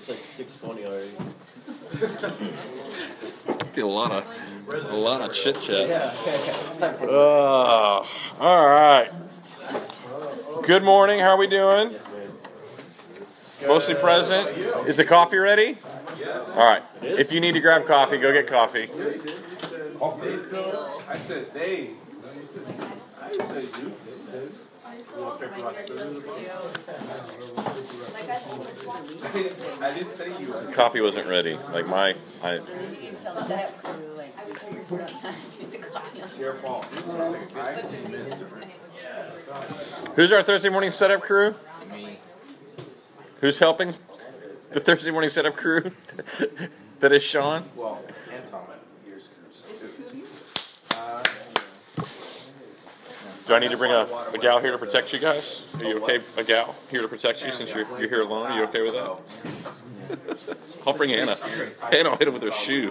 It's like 6:20 already. A lot of chit chat. Yeah. All right. Good morning. How are we doing? Mostly present. Is the coffee ready? Yes. All right. If you need to grab coffee, go get coffee. I said they. I didn't say you. I didn't say you. Coffee wasn't ready. Your fault. Who's our Thursday morning setup crew? Me. Who's helping the Thursday morning setup crew? That is Sean. Well, and Tom. Do I need to bring a gal here to protect you guys? Are you okay? A gal here to protect you since you're here alone? Are you okay with that? I'll bring Anna. Anna will hit him with her shoe.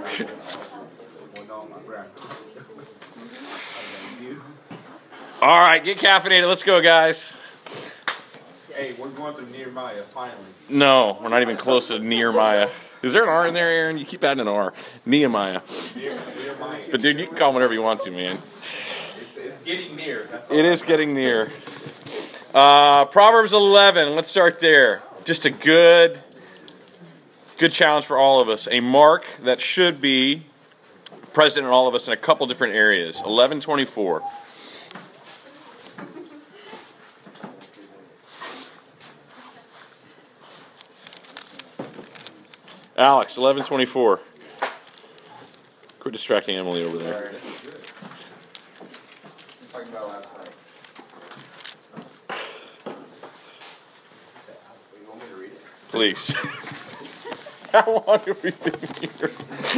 All right, get caffeinated. Let's go, guys. Hey, we're going through Nehemiah finally. No, we're not even close to Nehemiah. Is there an R in there, Aaron? You keep adding an R. Nehemiah. Nehemiah. But dude, you can call him whatever you want to, man. It's getting near. That's all. It is getting near. Proverbs 11. Let's start there. Just a good challenge for all of us. A mark that should be present in all of us in a couple different areas. 11:24. Alex, 11:24. Quit distracting Emily over there. Talking about last night. You want me to read it? Please. How long have we been here?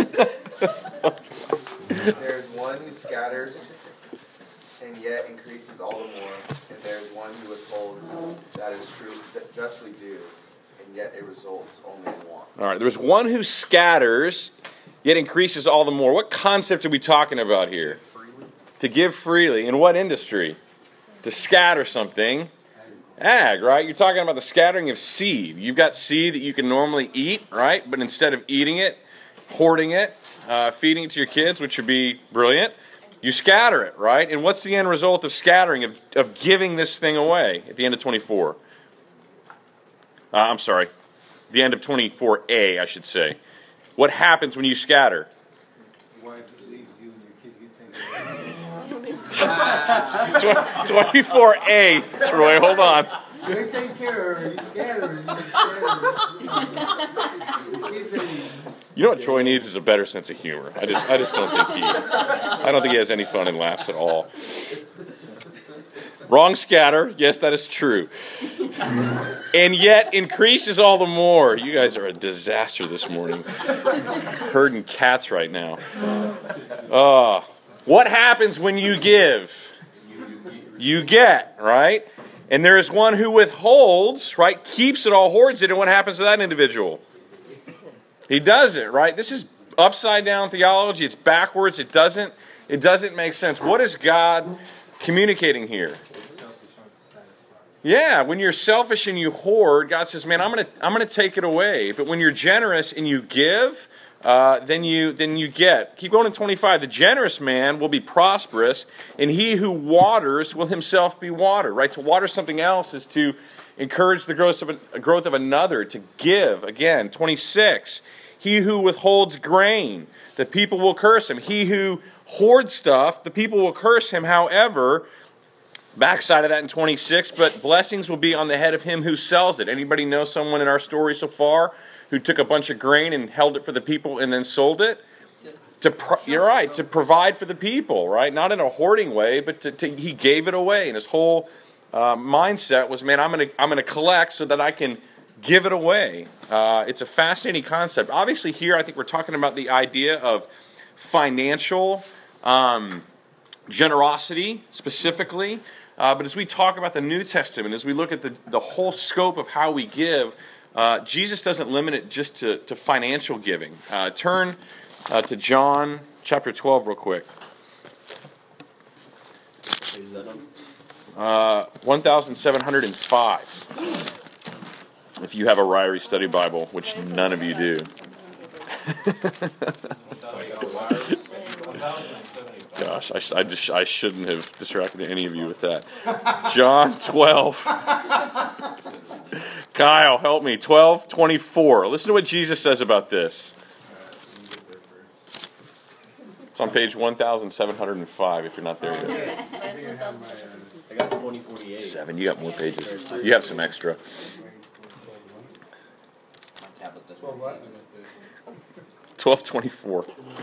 There's one who scatters and yet increases all the more, and there's one who withholds that is true, that justly due, and yet it results only in want. All right, there's one who scatters, yet increases all the more. What concept are we talking about here? To give freely. In what industry? To scatter something. Ag, right? You're talking about the scattering of seed. You've got seed that you can normally eat, right? But instead of eating it, hoarding it, feeding it to your kids, which would be brilliant, you scatter it, right? And what's the end result of scattering, of giving this thing away at the end of 24? I'm sorry. The end of 24a, I should say. What happens when you scatter? 24a, Troy, hold on. You ain't taking care of her. You scatter her. You know what Troy needs is a better sense of humor. I just don't think he has any fun and laughs at all. Wrong scatter. Yes, that is true. And yet increases all the more. You guys are a disaster this morning. Herding cats right now. What happens when you give? You get, right? And there is one who withholds, right? Keeps it all, hoards it, and what happens to that individual? He does it, right? This is upside down theology. It's backwards. It doesn't make sense. What is God communicating here? Yeah, when you're selfish and you hoard, God says, "Man, I'm gonna take it away." But when you're generous and you give, then you get. Keep going in 25. The generous man will be prosperous, and he who waters will himself be watered. Right? To water something else is to encourage the growth of another. To give. Again, 26. He who withholds grain, the people will curse him. He who hoards stuff, the people will curse him. However, backside of that in 26, but blessings will be on the head of him who sells it. Anybody know someone in our story so far who took a bunch of grain and held it for the people and then sold it? You're right, to provide for the people, right? Not in a hoarding way, but he gave it away. And his whole mindset was, man, I'm gonna collect so that I can give it away. It's a fascinating concept. Obviously here I think we're talking about the idea of financial generosity specifically. But as we talk about the New Testament, as we look at the whole scope of how we give, Jesus doesn't limit it just to financial giving. Turn to John chapter 12 real quick. 1705. If you have a Ryrie Study Bible, which none of you do. Gosh, I shouldn't have distracted any of you with that. John 12. Kyle, help me. 12:24. Listen to what Jesus says about this. It's on page 1705 if you're not there yet. I got 2048. 7, you got more pages. You have some extra. My tablet doesn't Well, work. what? 12:24.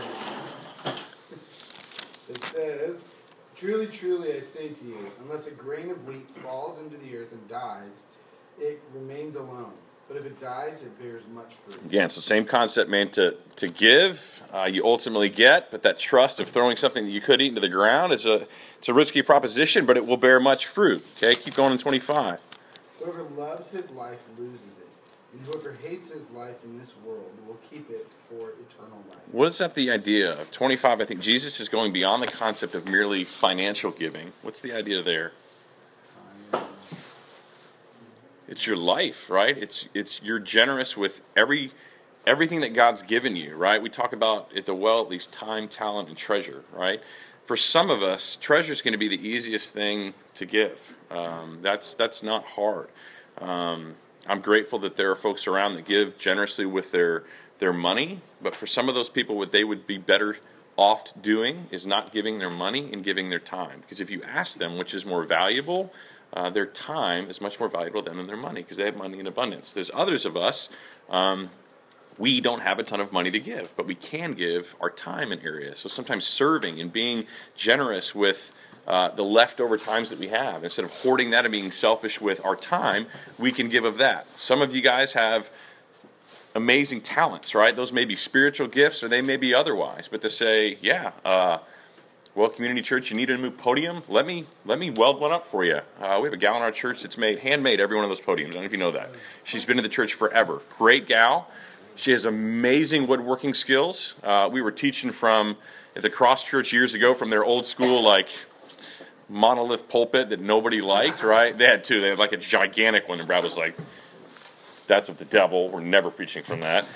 It says, "Truly, truly, I say to you, unless a grain of wheat falls into the earth and dies, it remains alone. But if it dies, it bears much fruit." Again, so same concept, man. To give, you ultimately get, but that trust of throwing something that you could eat into the ground it's a risky proposition, but it will bear much fruit. Okay, keep going in 25. Whoever loves his life loses it, and whoever hates his life in this world will keep it for eternal life. What is that the idea of 25? I think Jesus is going beyond the concept of merely financial giving. What's the idea there? It's your life, right? It's you're generous with everything that God's given you, right? We talk about at the well at least time, talent, and treasure, right? For some of us, treasure is going to be the easiest thing to give. That's not hard. I'm grateful that there are folks around that give generously with their money, but for some of those people, what they would be better off doing is not giving their money and giving their time. Because if you ask them which is more valuable, their time is much more valuable than their money because they have money in abundance. There's others of us, we don't have a ton of money to give, but we can give our time in areas. So sometimes serving and being generous with the leftover times that we have, instead of hoarding that and being selfish with our time, we can give of that. Some of you guys have amazing talents, right? Those may be spiritual gifts or they may be otherwise, but to say, well, Community Church, you need a new podium? Let me weld one up for you. We have a gal in our church that's handmade every one of those podiums. I don't know if you know that. She's been in the church forever. Great gal. She has amazing woodworking skills. We were teaching at the Cross Church years ago from their old school, monolith pulpit that nobody liked, right? They had two. They had a gigantic one, and Brad was like, "That's of the devil. We're never preaching from that."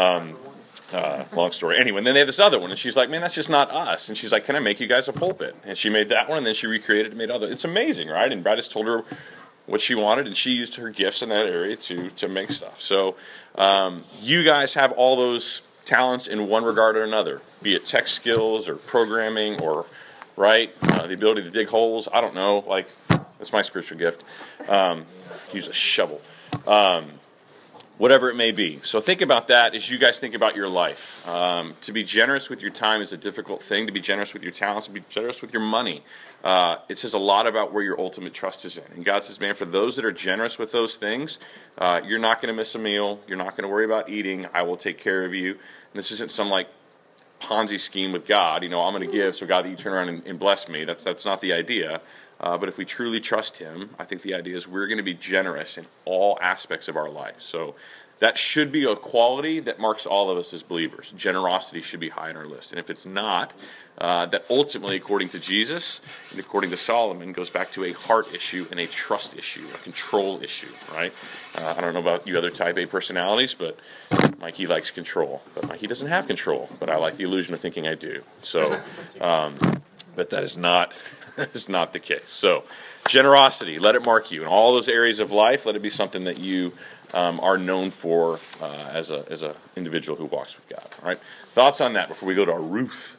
Long story. Anyway, and then they had this other one, and she's like, "Man, that's just not us." And she's like, "Can I make you guys a pulpit?" And she made that one, and then she recreated and made other. It's amazing, right? And Brad just told her what she wanted, and she used her gifts in that area to make stuff. So you guys have all those talents in one regard or another, be it tech skills or programming or the ability to dig holes. I don't know. That's my spiritual gift. Use a shovel. Whatever it may be. So think about that as you guys think about your life. To be generous with your time is a difficult thing. To be generous with your talents, to be generous with your money. It says a lot about where your ultimate trust is in. And God says, man, for those that are generous with those things, you're not going to miss a meal. You're not going to worry about eating. I will take care of you. And this isn't some Ponzi scheme with God. I'm going to give so God that you turn around and bless me. That's not the idea. But if we truly trust Him, I think the idea is we're going to be generous in all aspects of our life. So that should be a quality that marks all of us as believers. Generosity should be high on our list. And if it's not, that ultimately, according to Jesus and according to Solomon, goes back to a heart issue and a trust issue, a control issue, right? I don't know about you other type A personalities, but Mikey likes control. But Mikey doesn't have control, but I like the illusion of thinking I do. So, but that is not... That is not the case. So, generosity, let it mark you. In all those areas of life, let it be something that you are known for as a individual who walks with God. All right? Thoughts on that before we go to our Ruth?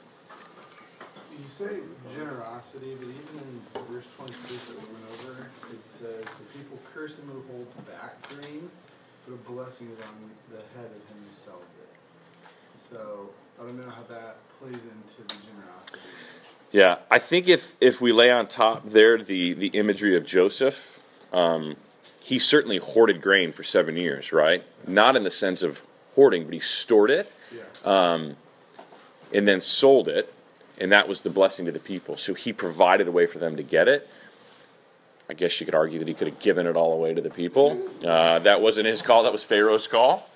You say generosity, but even in verse 26 that we went over, it says, "The people curse him who holds back grain, but a blessing is on the head of him who sells it." So, I don't know how that plays into the generosity. Yeah, I think if we lay on top there the imagery of Joseph, he certainly hoarded grain for 7 years, right? Not in the sense of hoarding, but he stored it, and then sold it, and that was the blessing to the people. So he provided a way for them to get it. I guess you could argue that he could have given it all away to the people. That wasn't his call, that was Pharaoh's call.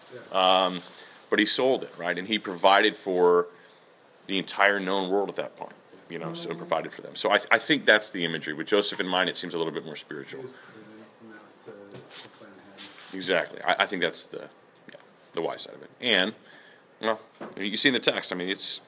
But he sold it, right? And he provided for the entire known world at that point. So provided for them. So I think that's the imagery. With Joseph in mind, it seems a little bit more spiritual. Exactly. I think that's the wise side of it. And, well, you see in the text, I mean, it's,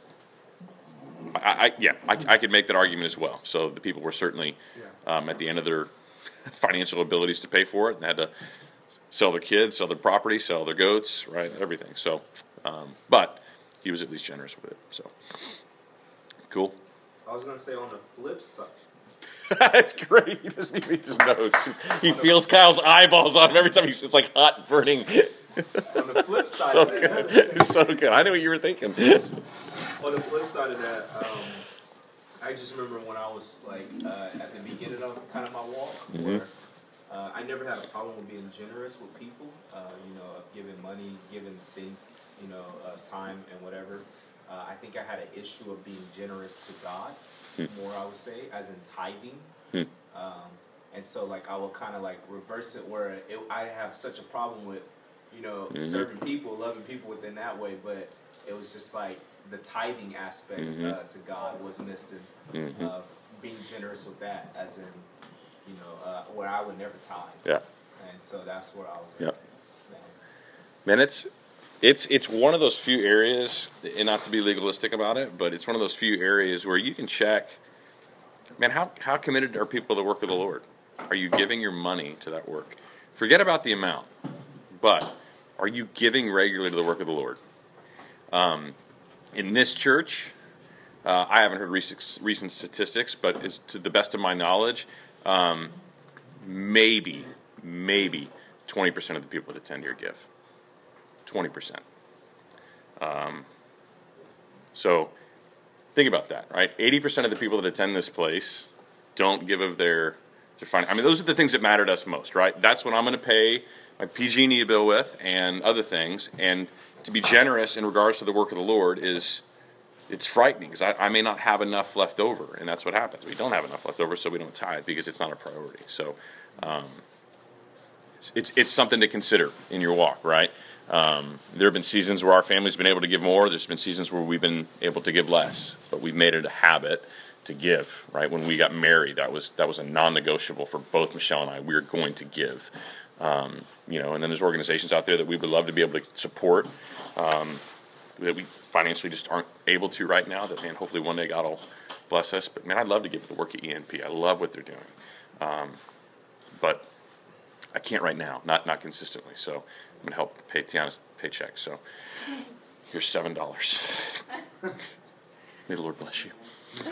I could make that argument as well. So the people were certainly at the end of their financial abilities to pay for it, and had to sell their kids, sell their property, sell their goats, right, everything. So, but he was at least generous with it. So, cool. I was gonna say on the flip side. That's great. He doesn't even eat his nose. He feels Kyle's eyeballs on him every time it's like hot burning. On the flip side So of that, good. It's so good. I knew what you were thinking. on the flip side of that, I just remember when I was like at the beginning of kind of my walk, where I never had a problem with being generous with people. You know, of giving money, giving things, you know, time and whatever. I think I had an issue of being generous to God more, I would say, as in tithing. And so like I will kind of like reverse it where I have such a problem with, you know, serving people, loving people within that way, but it was just like the tithing aspect to God was missing. Being generous with that, as in, you know, where I would never tithe. Yeah. And so that's where I was at. Yeah. Man, it's one of those few areas, and not to be legalistic about it, but it's one of those few areas where you can check, man, how committed are people to the work of the Lord? Are you giving your money to that work? Forget about the amount, but are you giving regularly to the work of the Lord? In this church, I haven't heard recent statistics, but as to the best of my knowledge, maybe 20% of the people that attend here give. 20%. So think about that, right? 80% of the people that attend this place don't give of their finance. I mean, those are the things that matter to us most, right? That's what I'm going to pay my PG&E bill with and other things. And to be generous in regards to the work of the Lord it's frightening, because I may not have enough left over, and that's what happens. We don't have enough left over, so we don't tithe because it's not a priority. So it's something to consider in your walk, right? There have been seasons where our family's been able to give more. There's been seasons where we've been able to give less, but we've made it a habit to give, right? When we got married, that was a non-negotiable for both Michelle and I. We were going to give, you know. And then there's organizations out there that we would love to be able to support, that we financially just aren't able to right now. That, man, hopefully one day God will bless us. But man, I'd love to give to the work at ENP. I love what they're doing, but I can't right now, not consistently. So I'm gonna help pay Tiana's paycheck. So here's $7. May the Lord bless you.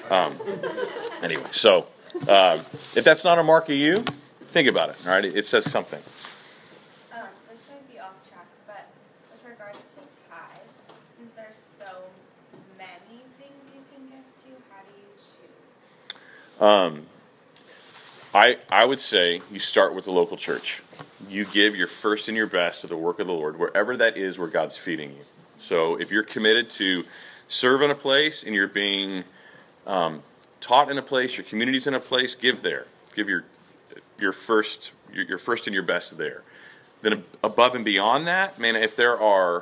Anyway, so if that's not a mark of you, think about it. All right, it says something. This might be off track, but with regards to tithe, since there's so many things you can give to, how do you choose? I would say you start with the local church. You give your first and your best to the work of the Lord, wherever that is where God's feeding you. So if you're committed to serve in a place and you're being taught in a place, your community's in a place, give there. Give your first and your best there. Then above and beyond that, man, if there are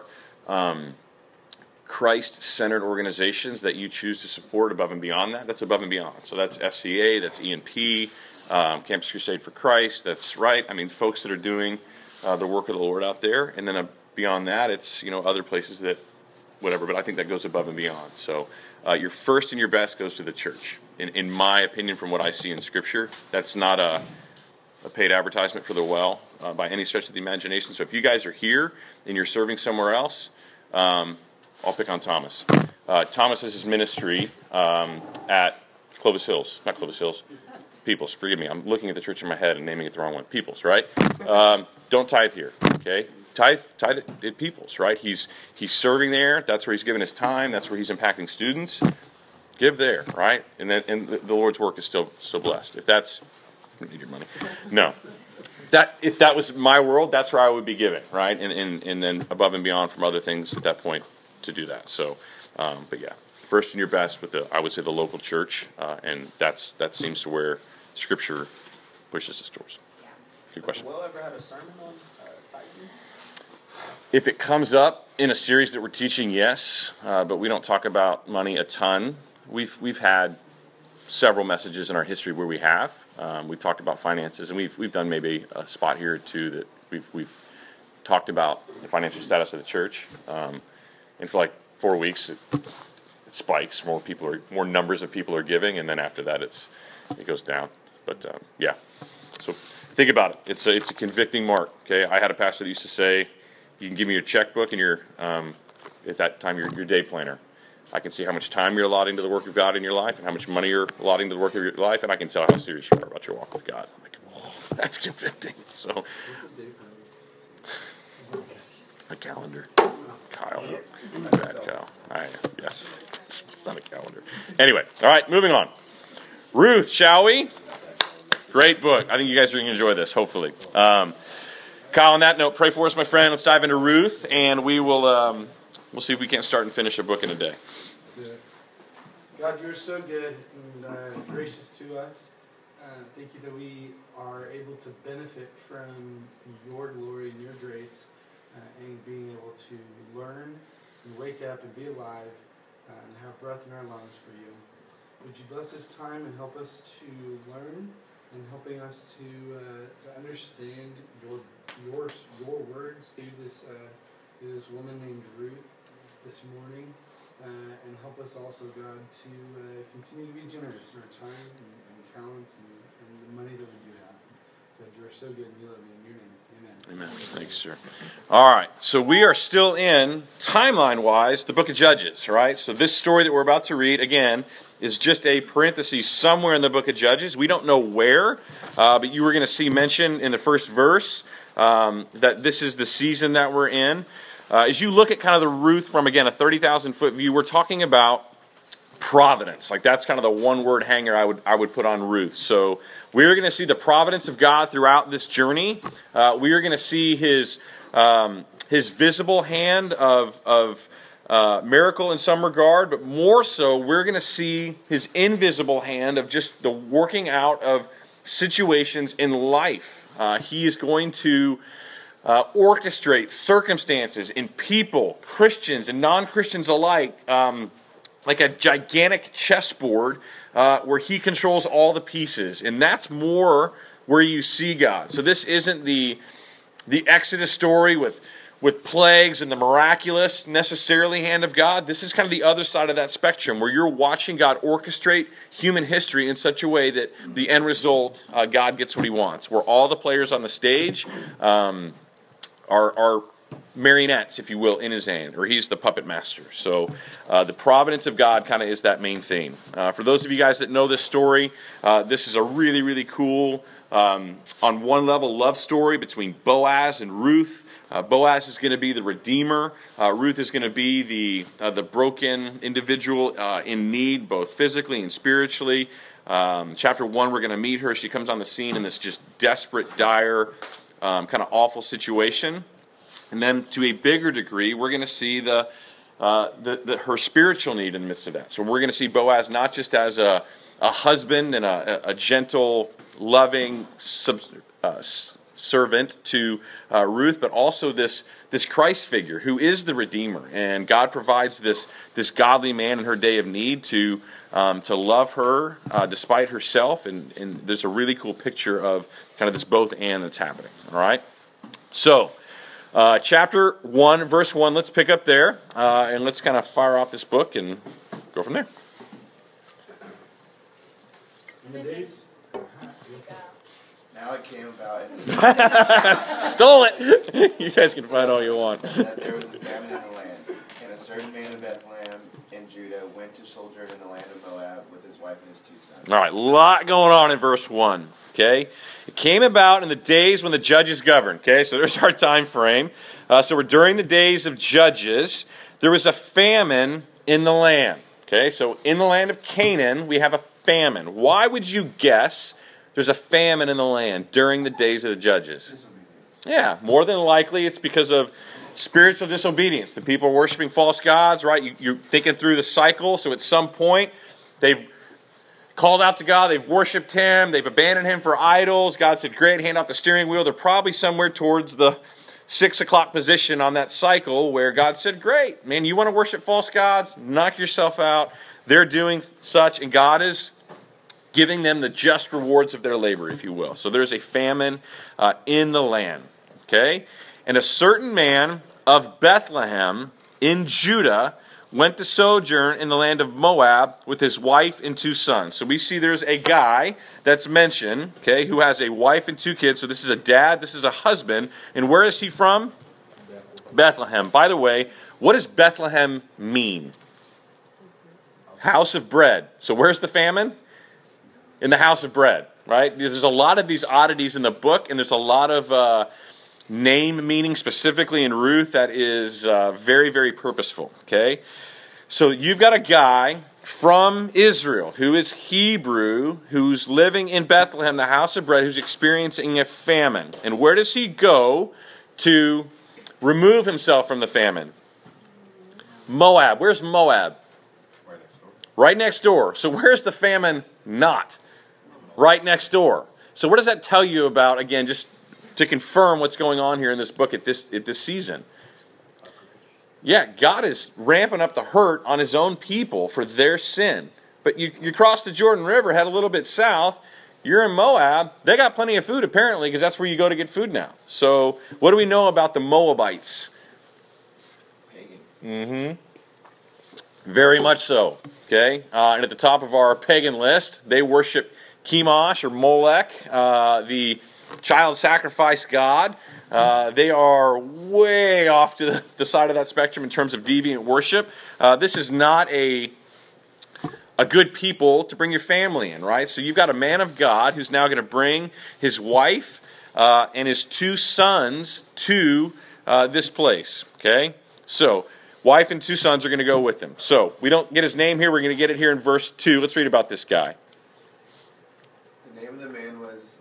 Christ-centered organizations that you choose to support above and beyond that, that's above and beyond. So that's FCA, that's ENP, Campus Crusade for Christ, that's right. I mean, folks that are doing the work of the Lord out there. And then beyond that, it's, you know, other places that, whatever, but I think that goes above and beyond. So your first and your best goes to the church. In my opinion, from what I see in Scripture, that's not a paid advertisement for the well by any stretch of the imagination. So if you guys are here and you're serving somewhere else, I'll pick on Thomas. Thomas has his ministry at Clovis Hills, not Clovis Hills, Peoples. Forgive me, I'm looking at the church in my head and naming it the wrong one. Peoples, right? Don't tithe here, okay? Tithe at Peoples, right? He's serving there. That's where he's giving his time. That's where he's impacting students. Give there, right? And the Lord's work is still blessed. If that's, I don't need your money. No. If that was my world, that's where I would be giving, right? And then above and beyond from other things at that point to do that. So, but yeah, first and your best with I would say the local church, and that seems to where Scripture pushes us towards. Yeah. Good question. Has Will ever had a sermon on tithing? If it comes up in a series that we're teaching, yes, but we don't talk about money a ton. We've had several messages in our history where we have. We've talked about finances, and we've done maybe a spot here or two that we've talked about the financial status of the church. And for like 4 weeks, it spikes. More numbers of people are giving, and then after that, it goes down. But yeah, so think about it. It's a convicting mark. Okay, I had a pastor that used to say, "You can give me your checkbook and your at that time your day planner. I can see how much time you're allotting to the work of God in your life, and how much money you're allotting to the work of your life, and I can tell how serious you are about your walk with God." I'm like, oh, that's convicting. So, a calendar. Kyle. Bad Kyle. Yes. It's not a calendar. Anyway, all right, moving on. Ruth, shall we? Great book. I think you guys are going to enjoy this, hopefully. Kyle, on that note, pray for us, my friend. Let's dive into Ruth, and we'll see if we can't start and finish a book in a day. God, you're so good and gracious to us. Thank you that we are able to benefit from your glory and your grace, and being able to learn and wake up and be alive and have breath in our lungs for you. Would you bless this time and help us to learn and helping us to understand your words through this woman named Ruth this morning, and help us also, God, to continue to be generous in our time and talents and the money that we do have. God, you are so good and you love me in your name. Amen. Amen. Thanks, sir. All right. So we are still in, timeline-wise, the book of Judges, right? So this story that we're about to read, again, is just a parenthesis somewhere in the book of Judges. We don't know where, but you were going to see mention in the first verse that this is the season that we're in. As you look at kind of the Ruth from, again, a 30,000-foot view, we're talking about providence. Like, that's kind of the one-word hanger I would put on Ruth. So we're going to see the providence of God throughout this journey. We are going to see His visible hand of miracle in some regard, but more so, we're going to see His invisible hand of just the working out of situations in life. He is going to orchestrate circumstances in people, Christians and non-Christians alike, like a gigantic chessboard where He controls all the pieces. And that's more where you see God. So this isn't the Exodus story with plagues and the miraculous necessarily hand of God. This is kind of the other side of that spectrum where you're watching God orchestrate human history in such a way that the end result, God gets what He wants. Where all the players on the stage are marionettes, if you will, in His hand, or He's the puppet master. So the providence of God kind of is that main theme. For those of you guys that know this story, this is a really, really cool, on one level, love story between Boaz and Ruth. Boaz is going to be the redeemer. Ruth is going to be the broken individual in need, both physically and spiritually. Chapter 1, we're going to meet her. She comes on the scene in this just desperate, dire, kind of awful situation. And then to a bigger degree, we're going to see her spiritual need in the midst of that. So we're going to see Boaz not just as a husband and a gentle, loving servant to Ruth, but also this Christ figure who is the Redeemer. And God provides this godly man in her day of need to love her despite herself. And there's a really cool picture of kind of this both and that's happening. All right? So, chapter 1, verse 1, let's pick up there, and let's kind of fire off this book and go from there. In the days, Now it came about Stole it! You guys can find all you want. that there was a famine in the land, and a certain man in Bethlehem in Judah went to sojourn in the land of Moab with his wife and his 2 sons. All right, a lot going on in verse 1, okay? It came about in the days when the judges governed, okay? So there's our time frame. So we're during the days of Judges. There was a famine in the land, okay? So in the land of Canaan, we have a famine. Why would you guess there's a famine in the land during the days of the Judges? Yeah, more than likely it's because of spiritual disobedience. The people are worshiping false gods, right? You're thinking through the cycle. So at some point, they've called out to God, they've worshipped Him, they've abandoned Him for idols. God said, great, hand off the steering wheel. They're probably somewhere towards the 6 o'clock position on that cycle where God said, great, man, you want to worship false gods? Knock yourself out. They're doing such, and God is giving them the just rewards of their labor, if you will. So there's a famine in the land, okay? And a certain man of Bethlehem in Judah went to sojourn in the land of Moab with his wife and 2 sons. So we see there's a guy that's mentioned, okay, who has a wife and 2 kids. So this is a dad, this is a husband. And where is he from? Bethlehem. By the way, what does Bethlehem mean? House of bread. So where's the famine? In the house of bread, right? There's a lot of these oddities in the book, and there's a lot of name meaning, specifically in Ruth, that is very, very purposeful, okay? So you've got a guy from Israel who is Hebrew, who's living in Bethlehem, the house of bread, who's experiencing a famine. And where does he go to remove himself from the famine? Moab. Where's Moab? Right next door. So where's the famine not? Right next door. So what does that tell you about, again, just to confirm what's going on here in this book at this season? Yeah, God is ramping up the hurt on his own people for their sin. But you cross the Jordan River, head a little bit south, you're in Moab. They got plenty of food apparently, because that's where you go to get food now. So what do we know about the Moabites? Pagan. Very much so. Okay, and at the top of our pagan list, they worship Chemosh or Molech, the child sacrifice god. They are way off to the side of that spectrum in terms of deviant worship. This is not a good people to bring your family in, right? So you've got a man of God who's now going to bring his wife and his 2 sons to this place. Okay, so wife and 2 sons are going to go with him. So we don't get his name here. We're going to get it here in verse 2. Let's read about this guy. The name of the man was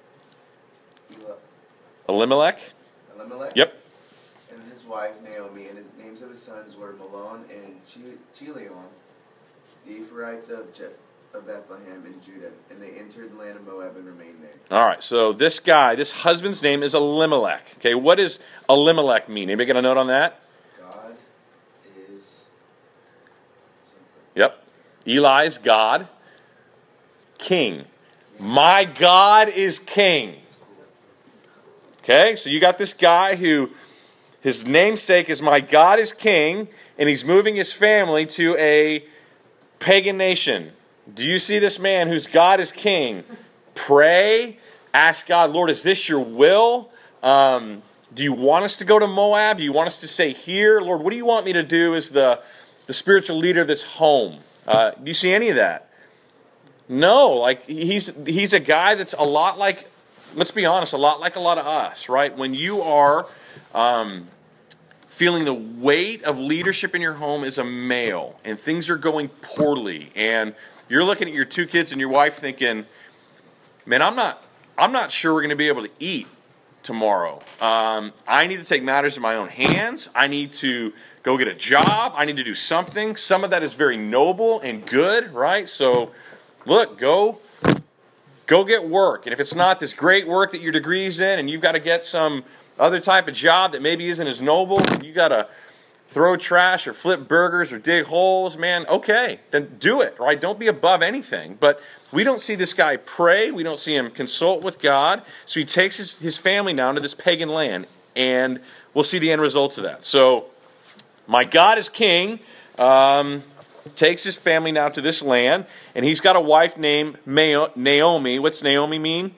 Elimelech. Yep. And his wife Naomi, and his names of his sons were Malon and Chilion, the Ephraimites of Bethlehem in Judah, and they entered the land of Moab and remained there. All right, so this guy, this husband's name is Elimelech. Okay, what does Elimelech mean? Anybody got a note on that? God is something. Yep. Eli's God. King. My God is king. Okay, so you got this guy who, his namesake is my God is king, and he's moving his family to a pagan nation. Do you see this man whose God is king? Pray, ask God, Lord, is this your will? Do you want us to go to Moab? Do you want us to stay here? Lord, what do you want me to do as the spiritual leader of this home? Do you see any of that? No, like he's a guy that's a lot like, let's be honest, a lot like a lot of us, right? When you are feeling the weight of leadership in your home as a male, and things are going poorly, and you're looking at your 2 kids and your wife thinking, man, I'm not sure we're going to be able to eat tomorrow. I need to take matters in my own hands. I need to go get a job. I need to do something. Some of that is very noble and good, right? So, look, go get work. And if it's not this great work that your degree's in, and you've got to get some other type of job that maybe isn't as noble, and you got to throw trash or flip burgers or dig holes, man, okay, then do it, right? Don't be above anything. But we don't see this guy pray. We don't see him consult with God. So he takes his family down to this pagan land, and we'll see the end results of that. So my God is king. Takes his family now to this land, and he's got a wife named Naomi. What's Naomi mean?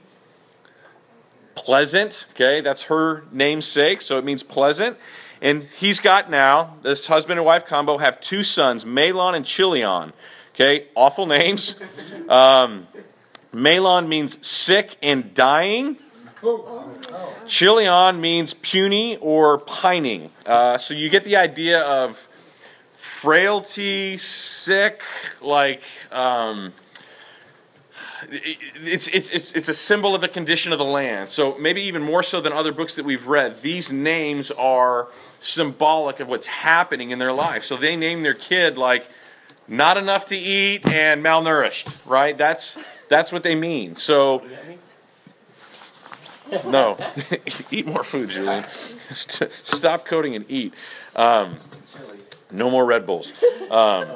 Pleasant. Okay, that's her namesake, so it means pleasant. And he's got now, this husband and wife combo have 2 sons, Mahlon and Chilion. Okay, awful names. Mahlon means sick and dying. Chilion means puny or pining. So you get the idea of frailty, sick, like it's a symbol of the condition of the land. So maybe even more so than other books that we've read, these names are symbolic of what's happening in their life. So they name their kid like not enough to eat and malnourished, right? That's what they mean. So no, eat more food, Julian. Stop coding and eat. No more Red Bulls.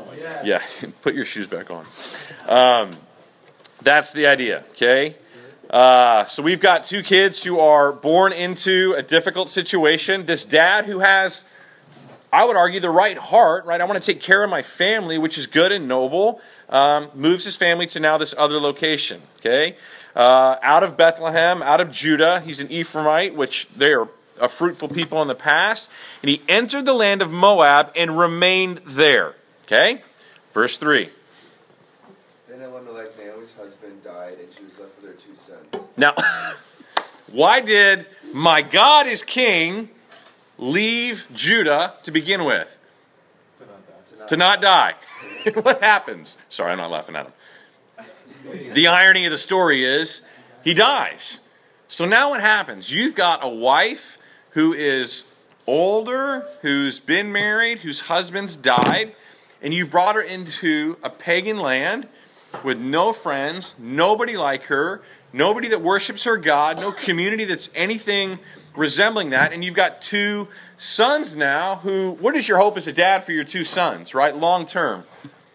Yeah, put your shoes back on. That's the idea, okay? So we've got two kids who are born into a difficult situation. This dad who has, I would argue, the right heart, right? I want to take care of my family, which is good and noble. Moves his family to now this other location, okay? Out of Bethlehem, out of Judah. He's an Ephraimite, which they are a fruitful people in the past. And he entered the land of Moab and remained there, okay? Verse 3. Then Elimelech, Naomi's husband, died, and she was left with her 2 sons. Now, why did my God is king leave Judah to begin with? To not die. What happens? Sorry, I'm not laughing at him. The irony of the story is he dies. So now what happens? You've got a wife who is older, who's been married, whose husband's died, and you brought her into a pagan land with no friends, nobody like her, nobody that worships her God, no community that's anything resembling that, and you've got 2 sons now who, what is your hope as a dad for your 2 sons, right, long term?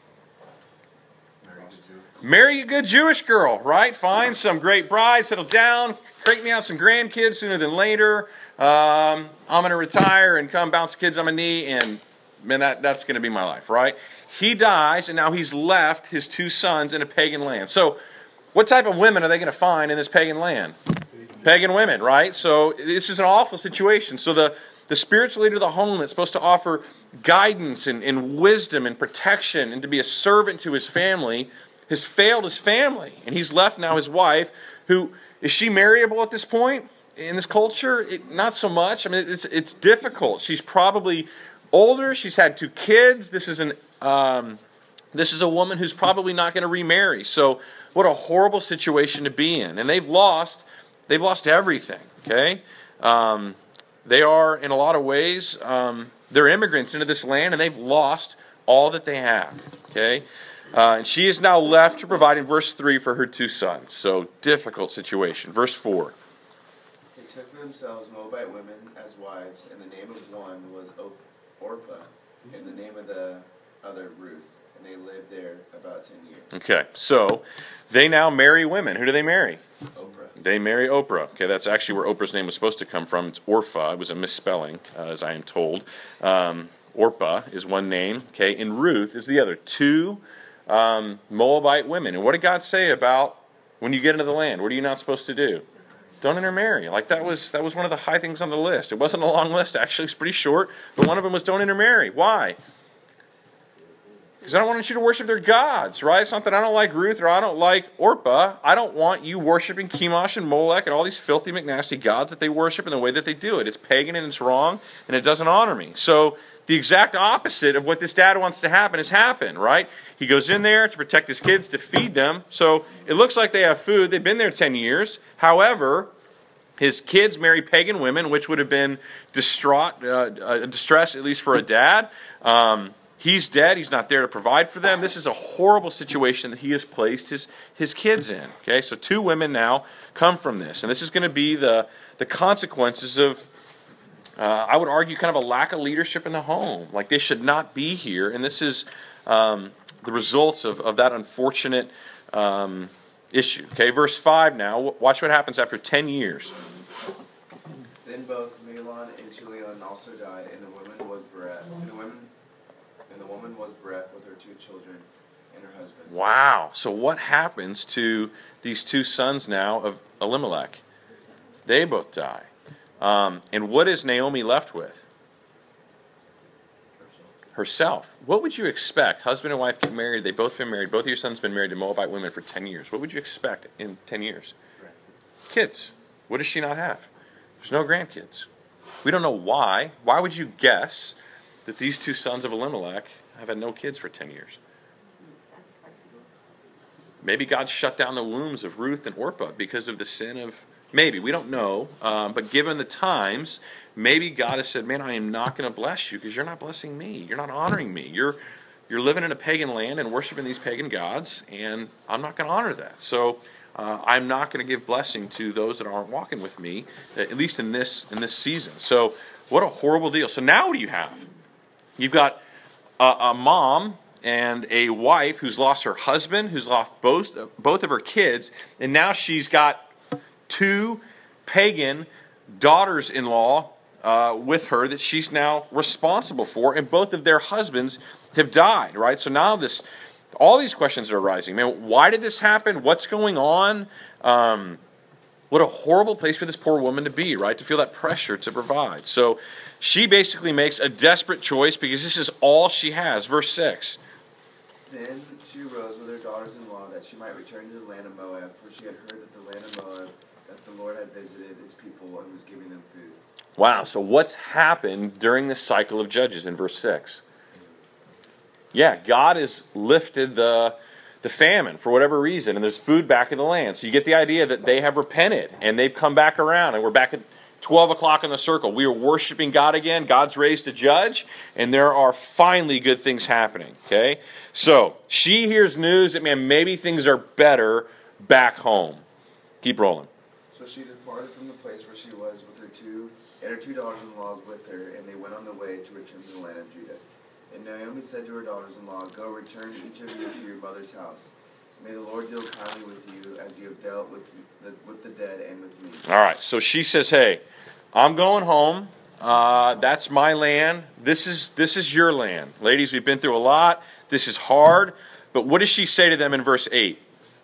Marry a good Jewish girl, right? Find some great bride, settle down, crank me out some grandkids sooner than later. I'm going to retire and come bounce kids on my knee, and man, that's going to be my life, right? He dies, and now he's left his 2 sons in a pagan land. So what type of women are they going to find in this pagan land? Pagan women, right? So this is an awful situation. So the spiritual leader of the home that's supposed to offer guidance and wisdom and protection and to be a servant to his family has failed his family. And he's left now his wife, who, is she marriable at this point in this culture? Not so much. I mean, it's difficult. She's probably older. She's had 2 kids. This is a woman who's probably not going to remarry. So what a horrible situation to be in. And they've lost everything, okay? They are, in a lot of ways, they're immigrants into this land, and they've lost all that they have, okay? And she is now left to provide, in verse 3, for her 2 sons. So, difficult situation. Verse 4. They took for themselves Moabite women as wives, and the name of one was Orpah, and the name of the other Ruth. And they lived there about 10 years. Okay, so they now marry women. Who do they marry? Oprah. They marry Oprah. Okay, that's actually where Oprah's name was supposed to come from. It's Orpha. It was a misspelling, as I am told. Orpah is one name, okay, and Ruth is the other. 2 Moabite women. And what did God say about when you get into the land? What are you not supposed to do? Don't intermarry. Like that was one of the high things on the list. It wasn't a long list, actually. It's pretty short. But one of them was don't intermarry. Why? Because I don't want you to worship their gods, right? It's not that I don't like Ruth or I don't like Orpah. I don't want you worshiping Chemosh and Molech and all these filthy McNasty gods that they worship in the way that they do it. It's pagan and it's wrong and it doesn't honor me. So the exact opposite of what this dad wants to happen has happened, right? He goes in there to protect his kids, to feed them. So it looks like they have food. They've been there 10 years. However, his kids marry pagan women, which would have been distress, at least for a dad. He's dead. He's not there to provide for them. This is a horrible situation that he has placed his kids in. Okay, so 2 women now come from this. And this is going to be the consequences of, I would argue, kind of a lack of leadership in the home. Like they should not be here. And this is the results of that unfortunate issue. Okay, verse 5 now. Watch what happens after 10 years. Then both Mahlon and Chilion also died, and the woman was bereft. And the woman was bereft with her 2 children and her husband. Wow. So what happens to these 2 sons now of Elimelech? They both die. And what is Naomi left with? Herself. What would you expect? Husband and wife get married. They've both been married. Both of your sons have been married to Moabite women for 10 years. What would you expect in 10 years? Kids. What does she not have? There's no grandkids. We don't know why. Why would you guess that these 2 sons of Elimelech have had no kids for 10 years? Maybe God shut down the wombs of Ruth and Orpah because of the sin of... Maybe. We don't know. But given the times, maybe God has said, man, I am not going to bless you because you're not blessing me. You're not honoring me. You're living in a pagan land and worshiping these pagan gods, and I'm not going to honor that. So I'm not going to give blessing to those that aren't walking with me, at least in this season. So what a horrible deal. So now what do you have? You've got a mom and a wife who's lost her husband, who's lost both of her kids, and now she's got 2 pagan daughters-in-law with her that she's now responsible for, and both of their husbands have died, right? So now all these questions are arising. Man, why did this happen? What's going on? What a horrible place for this poor woman to be, right? To feel that pressure to provide. So she basically makes a desperate choice because this is all she has. Verse 6. Then she arose with her daughters-in-law that she might return to the land of Moab, for she had heard that the land of Moab, that the Lord had visited his people and was giving them food. Wow, so what's happened during this cycle of Judges in verse 6? Yeah, God has lifted the famine for whatever reason, and there's food back in the land. So you get the idea that they have repented, and they've come back around, and we're back at 12 o'clock in the circle. We are worshiping God again. God's raised a judge, and there are finally good things happening. Okay? So she hears news that, man, maybe things are better back home. Keep rolling. So she departed from the place where she was with her two daughters-in-law with her, and they went on the way to return to the land of Judah. And Naomi said to her daughters-in-law, Go, return each of you to your mother's house. May the Lord deal kindly with you as you have dealt with the dead and with me. All right, so she says, hey, I'm going home. That's my land. This is your land. Ladies, we've been through a lot. This is hard. But what does she say to them in verse 8?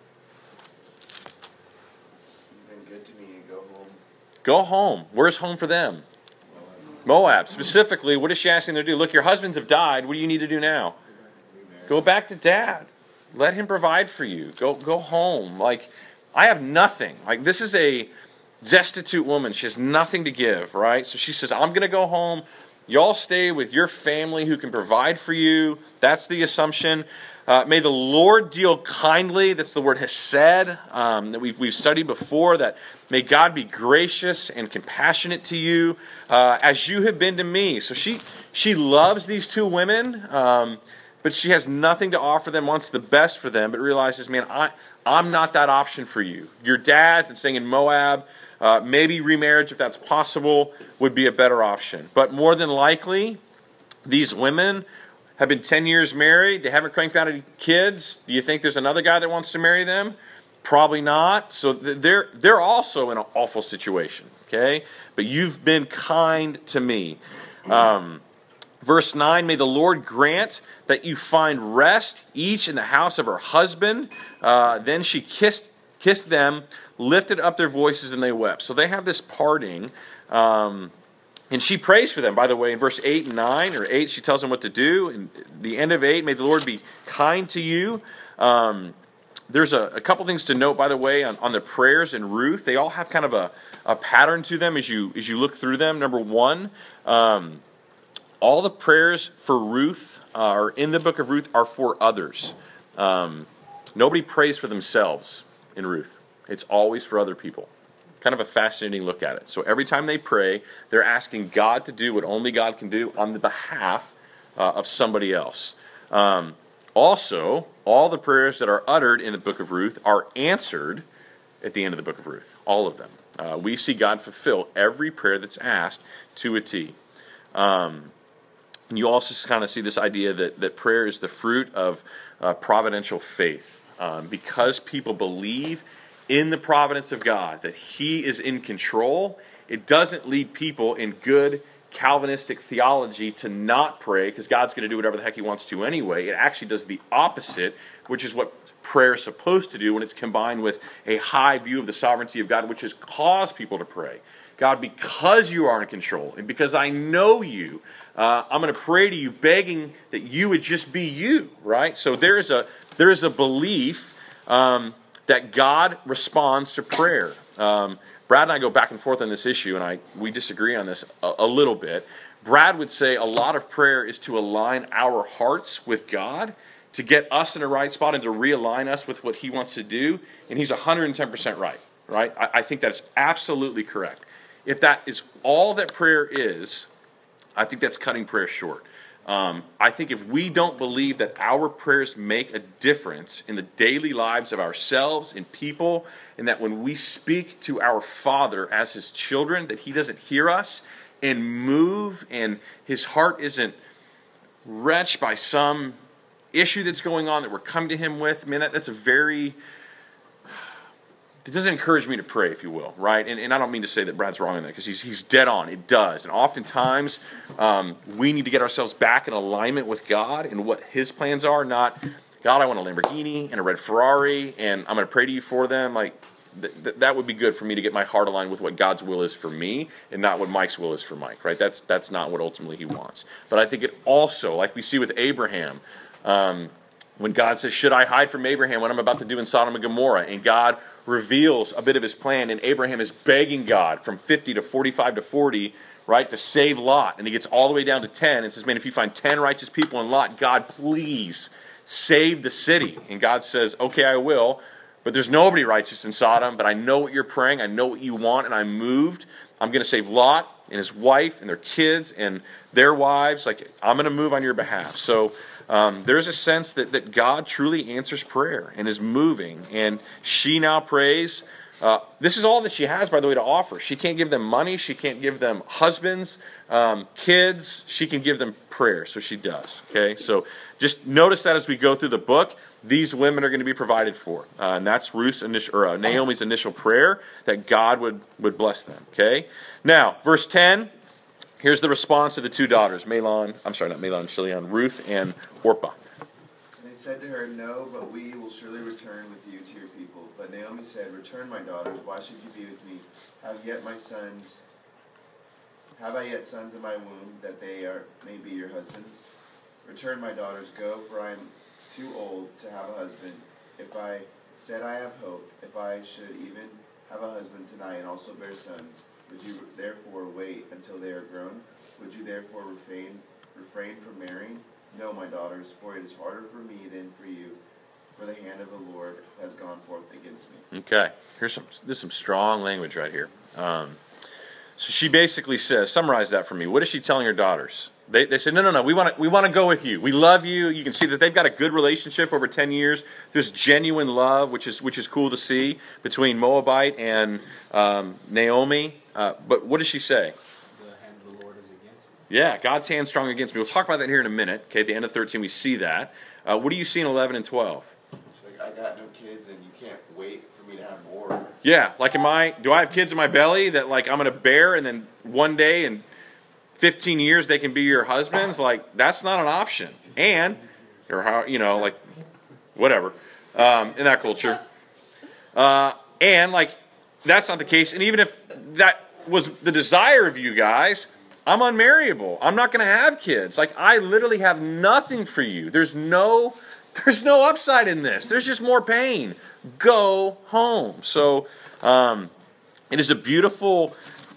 You've been good to me. Go home. Go home. Where's home for them? Moab. Specifically, what is she asking them to do? Look, your husbands have died. What do you need to do now? Go back to dad. Let him provide for you. Go home. Like, I have nothing. Like, this is a destitute woman. She has nothing to give, right? So she says, I'm going to go home. Y'all stay with your family who can provide for you. That's the assumption. May the Lord deal kindly. That's the word hesed that we've studied before. That may God be gracious and compassionate to you as you have been to me. So she loves these two women, but she has nothing to offer them. Wants the best for them, but realizes, man, I'm not that option for you. Your dad's and staying in Moab. Maybe remarriage, if that's possible, would be a better option. But more than likely, these women have been 10 years married. They haven't cranked out any kids. Do you think there's another guy that wants to marry them? Probably not. So they're also in an awful situation. Okay? But you've been kind to me. Verse 9, may the Lord grant that you find rest, each in the house of her husband. Then she kissed them, lifted up their voices, and they wept. So they have this parting. And she prays for them, by the way, in verse 8 and 9, or 8, she tells them what to do. And the end of 8, may the Lord be kind to you. There's a couple things to note, by the way, on the prayers in Ruth. They all have kind of a pattern to them as you look through them. Number one, all the prayers for Ruth are in the book of Ruth are for others. Nobody prays for themselves in Ruth. It's always for other people. Kind of a fascinating look at it. So every time they pray, they're asking God to do what only God can do on the behalf of somebody else. Also, all the prayers that are uttered in the book of Ruth are answered at the end of the book of Ruth. All of them. We see God fulfill every prayer that's asked to a T. And you also kind of see this idea that prayer is the fruit of providential faith. Because people believe in the providence of God, that He is in control, it doesn't lead people in good Calvinistic theology to not pray because God's going to do whatever the heck He wants to anyway. It actually does the opposite, which is what prayer is supposed to do when it's combined with a high view of the sovereignty of God, which is cause people to pray. God, because you are in control and because I know you, I'm going to pray to you begging that you would just be you, right? So there is a belief that God responds to prayer. Brad and I go back and forth on this issue, and we disagree on this a little bit. Brad would say a lot of prayer is to align our hearts with God, to get us in the right spot and to realign us with what He wants to do, and he's 110% right? I think that's absolutely correct. If that is all that prayer is, I think that's cutting prayer short. I think if we don't believe that our prayers make a difference in the daily lives of ourselves and people, and that when we speak to our Father as His children, that He doesn't hear us and move, and His heart isn't wrenched by some issue that's going on that we're coming to Him with, man, that's a very it doesn't encourage me to pray, if you will, right? And I don't mean to say that Brad's wrong in that, because he's dead on. It does. And oftentimes, we need to get ourselves back in alignment with God and what His plans are, not, God, I want a Lamborghini and a red Ferrari, and I'm going to pray to you for them. Like, that would be good for me to get my heart aligned with what God's will is for me and not what Mike's will is for Mike, right? That's not what ultimately He wants. But I think it also, like we see with Abraham, when God says, should I hide from Abraham what I'm about to do in Sodom and Gomorrah? And God reveals a bit of His plan, and Abraham is begging God from 50 to 45 to 40, right, to save Lot. And he gets all the way down to 10 and says, man, if you find 10 righteous people in Lot, God, please save the city. And God says, okay, I will, but there's nobody righteous in Sodom, but I know what you're praying, I know what you want, and I'm moved. I'm going to save Lot and his wife and their kids and their wives. Like, I'm going to move on your behalf. So there's a sense that God truly answers prayer and is moving. And she now prays. This is all that she has, by the way, to offer. She can't give them money. She can't give them husbands, kids. She can give them prayer, so she does. Okay, so just notice that as we go through the book, these women are going to be provided for. And that's Naomi's initial prayer, that God would bless them. Okay, now, verse 10. Here's the response of the two daughters, Chilion, Ruth and Orpah. And they said to her, no, but we will surely return with you to your people. But Naomi said, return, my daughters, why should you be with me? Have I yet sons in my womb, that may be your husbands? Return, my daughters, go, for I am too old to have a husband. If I said I have hope, if I should even have a husband tonight and also bear sons, would you therefore wait until they are grown? Would you therefore refrain from marrying? No, my daughters, for it is harder for me than for you, for the hand of the Lord has gone forth against me. Okay, there's some strong language right here. So she basically says, summarize that for me. What is she telling her daughters? They said, no, we want to go with you. We love you. You can see that they've got a good relationship over 10 years. There's genuine love, which is cool to see, between Moabite and Naomi. But what does she say? The hand of the Lord is against me. Yeah, God's hand strong against me. We'll talk about that here in a minute. Okay, at the end of 13, we see that. What do you see in 11 and 12? She's like, I got no kids, and you can't wait for me to have more. Yeah, like do I have kids in my belly that like I'm going to bear, and then one day in 15 years they can be your husbands? Like, that's not an option. And, or how, like, whatever, in that culture. And like, that's not the case. And even if that was the desire of you guys, I'm unmarriable. I'm not going to have kids. Like, I literally have nothing for you. There's no upside in this. There's just more pain. Go home. So it is a beautiful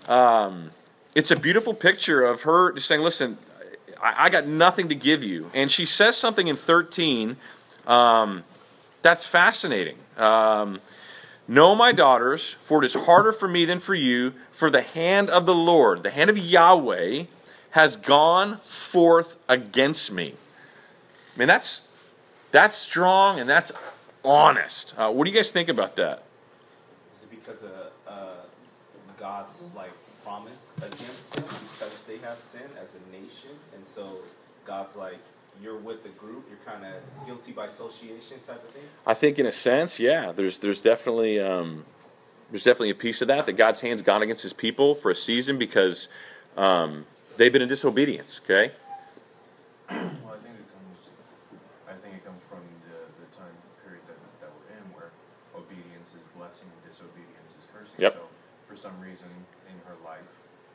picture of her just saying, listen, I got nothing to give you. And she says something in 13 that's fascinating. No, my daughters, for it is harder for me than for you, for the hand of the Lord, the hand of Yahweh, has gone forth against me. I mean, that's strong and that's honest. What do you guys think about that? Is it because of God's promise against them because they have sinned as a nation, and so God's like, you're with the group, you're kind of guilty by association type of thing? I think in a sense, yeah. There's definitely a piece of that God's hand's gone against His people for a season because they've been in disobedience. Okay. Well, I think it comes from the time period that we're in, where obedience is blessing and disobedience is cursing. Yep. So for some reason in her life,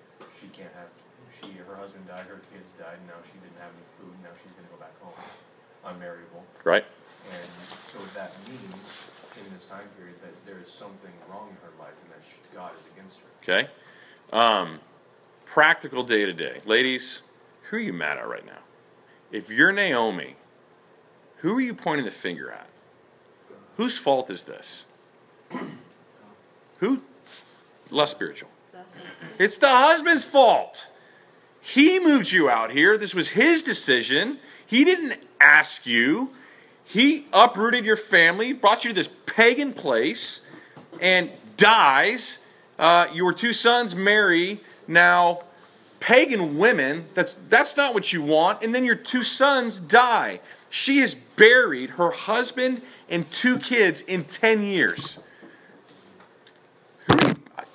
her husband died, her kids died, now she didn't have any food, now she's going to go back home, unmarriable. Right. And so that means, in this time period, that there is something wrong in her life and that God is against her. Okay. Practical day to day. Ladies, who are you mad at right now? If you're Naomi, who are you pointing the finger at? Whose fault is this? Who? Less spiritual. It's the husband's fault. He moved you out here. This was his decision. He didn't ask you. He uprooted your family, brought you to this pagan place, and dies. Your two sons marry now pagan women. That's not what you want. And then your two sons die. She has buried her husband and two kids in 10 years.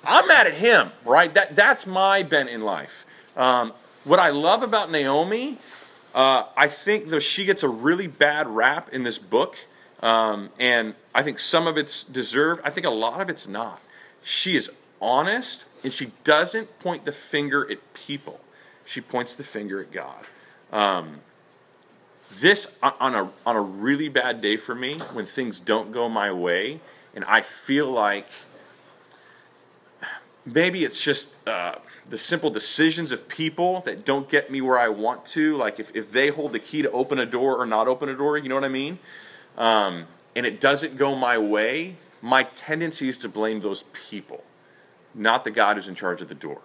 I'm mad at him, right? That's my bent in life. What I love about Naomi, I think though she gets a really bad rap in this book, and I think some of it's deserved. I think a lot of it's not. She is honest, and she doesn't point the finger at people. She points the finger at God. This on a really bad day for me, when things don't go my way, and I feel like maybe it's just the simple decisions of people that don't get me where I want to. Like if they hold the key to open a door or not open a door, you know what I mean? And it doesn't go my way, my tendency is to blame those people, not the God who's in charge of the door.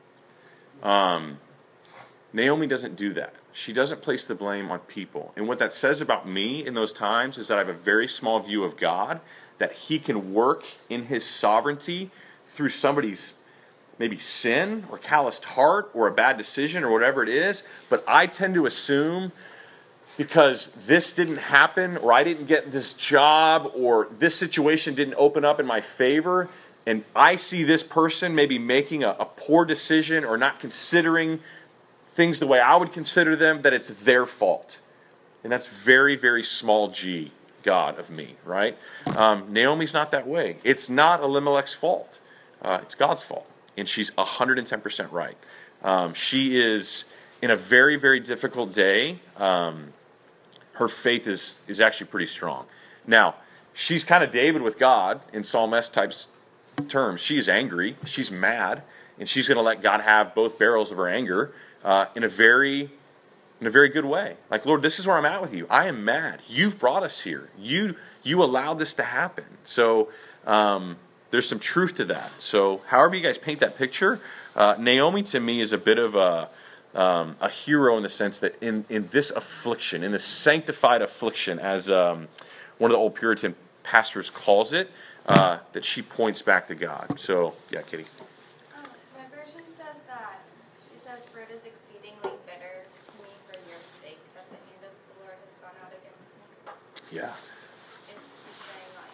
Naomi doesn't do that. She doesn't place the blame on people. And what that says about me in those times is that I have a very small view of God, that he can work in his sovereignty through somebody's maybe sin or calloused heart or a bad decision or whatever it is. But I tend to assume because this didn't happen, or I didn't get this job, or this situation didn't open up in my favor, and I see this person maybe making a poor decision or not considering things the way I would consider them, that it's their fault. And that's very, very small g God of me, right? Naomi's not that way. It's not Elimelech's fault. It's God's fault. And she's 110% right. She is in a very, very difficult day. Her faith is actually pretty strong. Now, she's kind of David with God in Psalmist type terms. She's angry. She's mad. And she's going to let God have both barrels of her anger in a very good way. Like, Lord, this is where I'm at with you. I am mad. You've brought us here. You allowed this to happen. So there's some truth to that. So however you guys paint that picture, Naomi to me is a bit of a hero in the sense that in this affliction, in this sanctified affliction, as one of the old Puritan pastors calls it, that she points back to God. So, yeah, Kitty. My version says that, she says, "For it is exceedingly bitter to me for your sake that the hand of the Lord has gone out against me." Yeah. Is she saying, like...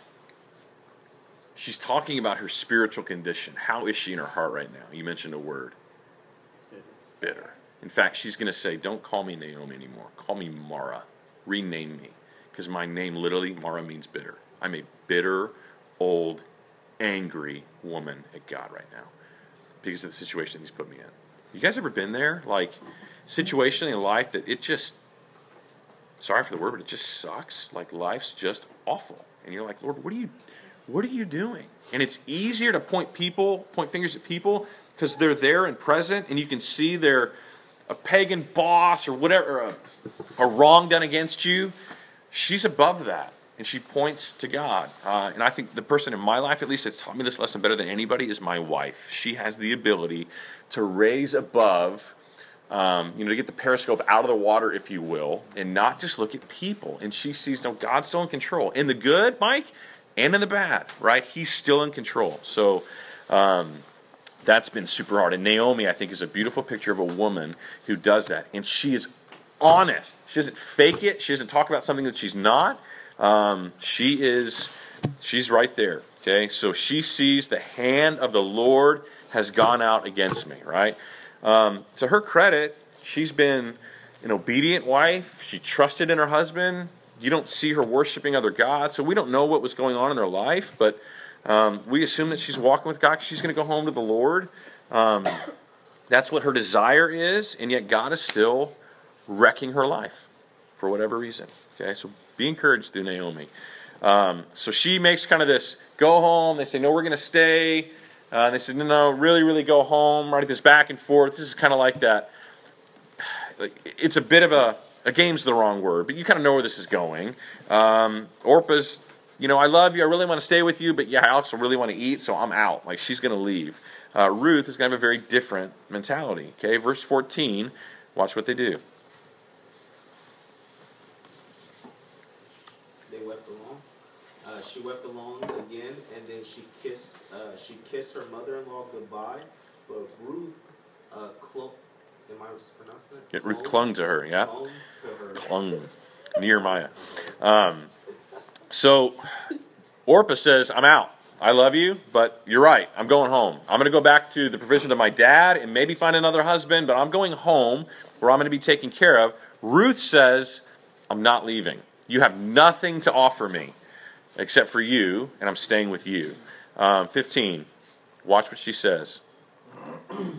She's talking about her spiritual condition. How is she in her heart right now? You mentioned a word. Bitter. In fact, she's going to say, don't call me Naomi anymore. Call me Mara. Rename me. Because my name literally, Mara, means bitter. I'm a bitter, old, angry woman at God right now. Because of the situation he's put me in. You guys ever been there? Like, situation in life that it just, sorry for the word, but it just sucks. Like, life's just awful. And you're like, Lord, what are you doing? And it's easier to point fingers at people because they're there and present, and you can see they're a pagan boss or whatever, or a wrong done against you. She's above that, and she points to God. And I think the person in my life, at least, that's taught me this lesson better than anybody is my wife. She has the ability to raise above, to get the periscope out of the water, if you will, and not just look at people. And she sees, no, God's still in control. In the good, Mike, and in the bad, right? He's still in control. So that's been super hard. And Naomi, I think, is a beautiful picture of a woman who does that. And she is honest. She doesn't fake it. She doesn't talk about something that she's not. She's right there. Okay, so she sees the hand of the Lord has gone out against me, right? To her credit, she's been an obedient wife. She trusted in her husband. You don't see her worshiping other gods, so we don't know what was going on in her life, but we assume that she's walking with God because she's going to go home to the Lord. That's what her desire is, and yet God is still wrecking her life for whatever reason. Okay, so be encouraged through Naomi. So she makes kind of this, go home. They say, no, we're going to stay. They said, no, really, really go home. Right, this back and forth. This is kind of like that. Like, it's a bit of a game's the wrong word, but you kind of know where this is going. Orpah's, I love you, I really want to stay with you, but yeah, I also really want to eat, so I'm out. Like, she's going to leave. Ruth is going to have a very different mentality. Okay, verse 14, watch what they do. They wept along. She wept along again, and then she kissed her mother-in-law goodbye, but Ruth clung. Am I pronouncing that? Ruth clung to her, yeah? Clung to her. Clung. Nehemiah. So, Orpah says, I'm out. I love you, but you're right. I'm going home. I'm going to go back to the provision of my dad and maybe find another husband, but I'm going home where I'm going to be taken care of. Ruth says, I'm not leaving. You have nothing to offer me except for you, and I'm staying with you. 15. Watch what she says. And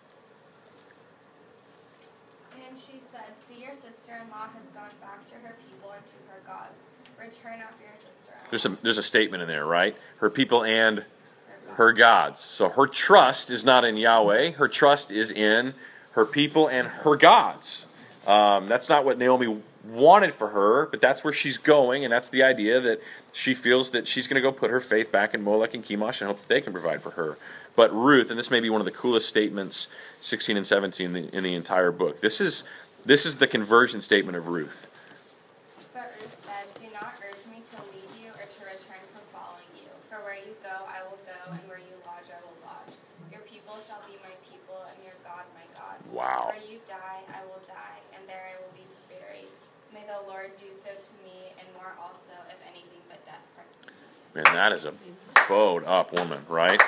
she said, see, your sister-in-law has gone back to her people and to her gods. Return after your sister-in-law. There's a statement in there, right? Her people and her gods. So her trust is not in Yahweh. Her trust is in her people and her gods. That's not what Naomi wanted for her, but that's where she's going, and that's the idea that she feels that she's going to go put her faith back in Molech and Chemosh and hope that they can provide for her. But Ruth, and this may be one of the coolest statements, 16 and 17 in the entire book. This is the conversion statement of Ruth. But Ruth said, do not urge me to leave you or to return from following you. For where you go, I will go, and where you lodge, I will lodge. Your people shall be my people, and your God my God. Wow. Where you die, I will die, and there I will be buried. May the Lord do so to me, and more also, if anything but death parts me. Man, that is a bowed up woman, right?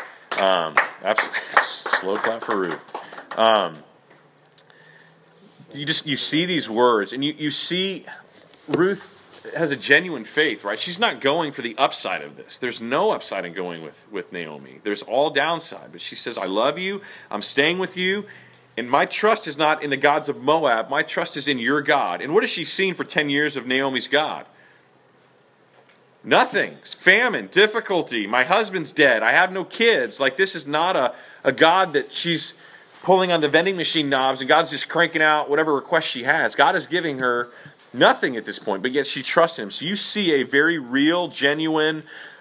Slow clap for Ruth. You see these words, and you see Ruth has a genuine faith, right? She's not going for the upside of this. There's no upside in going with Naomi. There's all downside. But she says, I love you. I'm staying with you. And my trust is not in the gods of Moab. My trust is in your God. And what has she seen for 10 years of Naomi's God? Nothing. Famine, difficulty. My husband's dead. I have no kids. Like, this is not a God that she's pulling on the vending machine knobs and God's just cranking out whatever request she has. God is giving her nothing at this point, but yet she trusts him. So you see a very real, genuine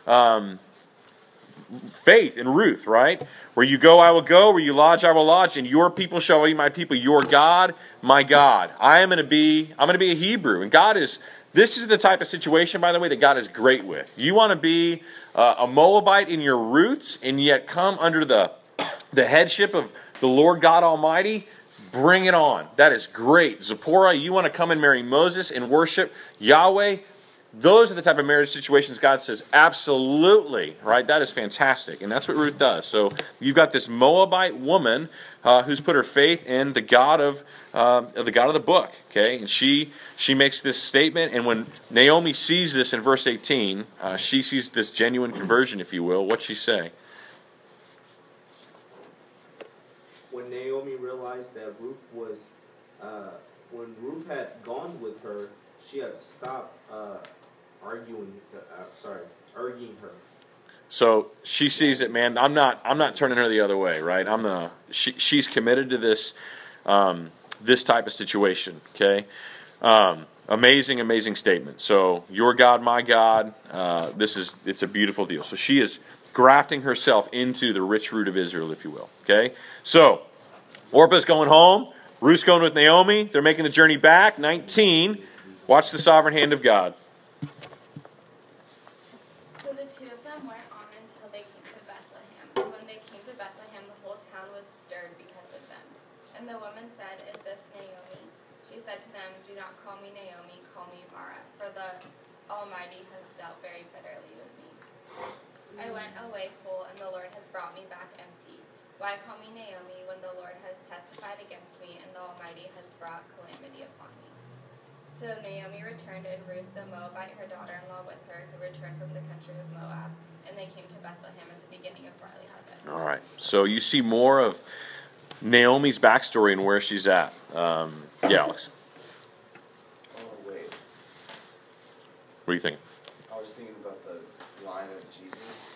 faith in Ruth, right? Where you go, I will go. Where you lodge, I will lodge. And your people shall be my people. Your God, my God. I'm going to be a Hebrew. And this is the type of situation, by the way, that God is great with. You want to be a Moabite in your roots and yet come under the headship of the Lord God Almighty? Bring it on. That is great. Zipporah, you want to come and marry Moses and worship Yahweh? Those are the type of marriage situations God says, absolutely, right? That is fantastic. And that's what Ruth does. So you've got this Moabite woman who's put her faith in the God of the book, okay? And she makes this statement, and when Naomi sees this in verse 18, she sees this genuine conversion, if you will. What's she say? When Naomi realized that Ruth was, when Ruth had gone with her, she had stopped arguing her. So she sees it, man. I'm not turning her the other way, right? She's committed to this this type of situation. Okay, amazing statement. So your God, my God. It's a beautiful deal. So she is grafting herself into the rich root of Israel, if you will. Okay, so Orpah's going home. Ruth's going with Naomi. They're making the journey back. 19. Watch the sovereign hand of God. So the two of them went on until they came to Bethlehem. And when they came to Bethlehem, the whole town was stirred because of them. And the woman said, is this Naomi? She said to them, do not call me Naomi, call me Mara, for the Almighty has dealt very bitterly with me. I went away full, and the Lord has brought me back empty. Why call me Naomi when the Lord has testified against me, and the Almighty has brought calamity upon me? So Naomi returned, and Ruth the Moabite, her daughter-in-law, with her, who returned from the country of Moab. And they came to Bethlehem at the beginning of barley harvest. All right. So you see more of Naomi's backstory and where she's at. Yeah, Alex. Oh, wait. What do you think? I was thinking about the line of Jesus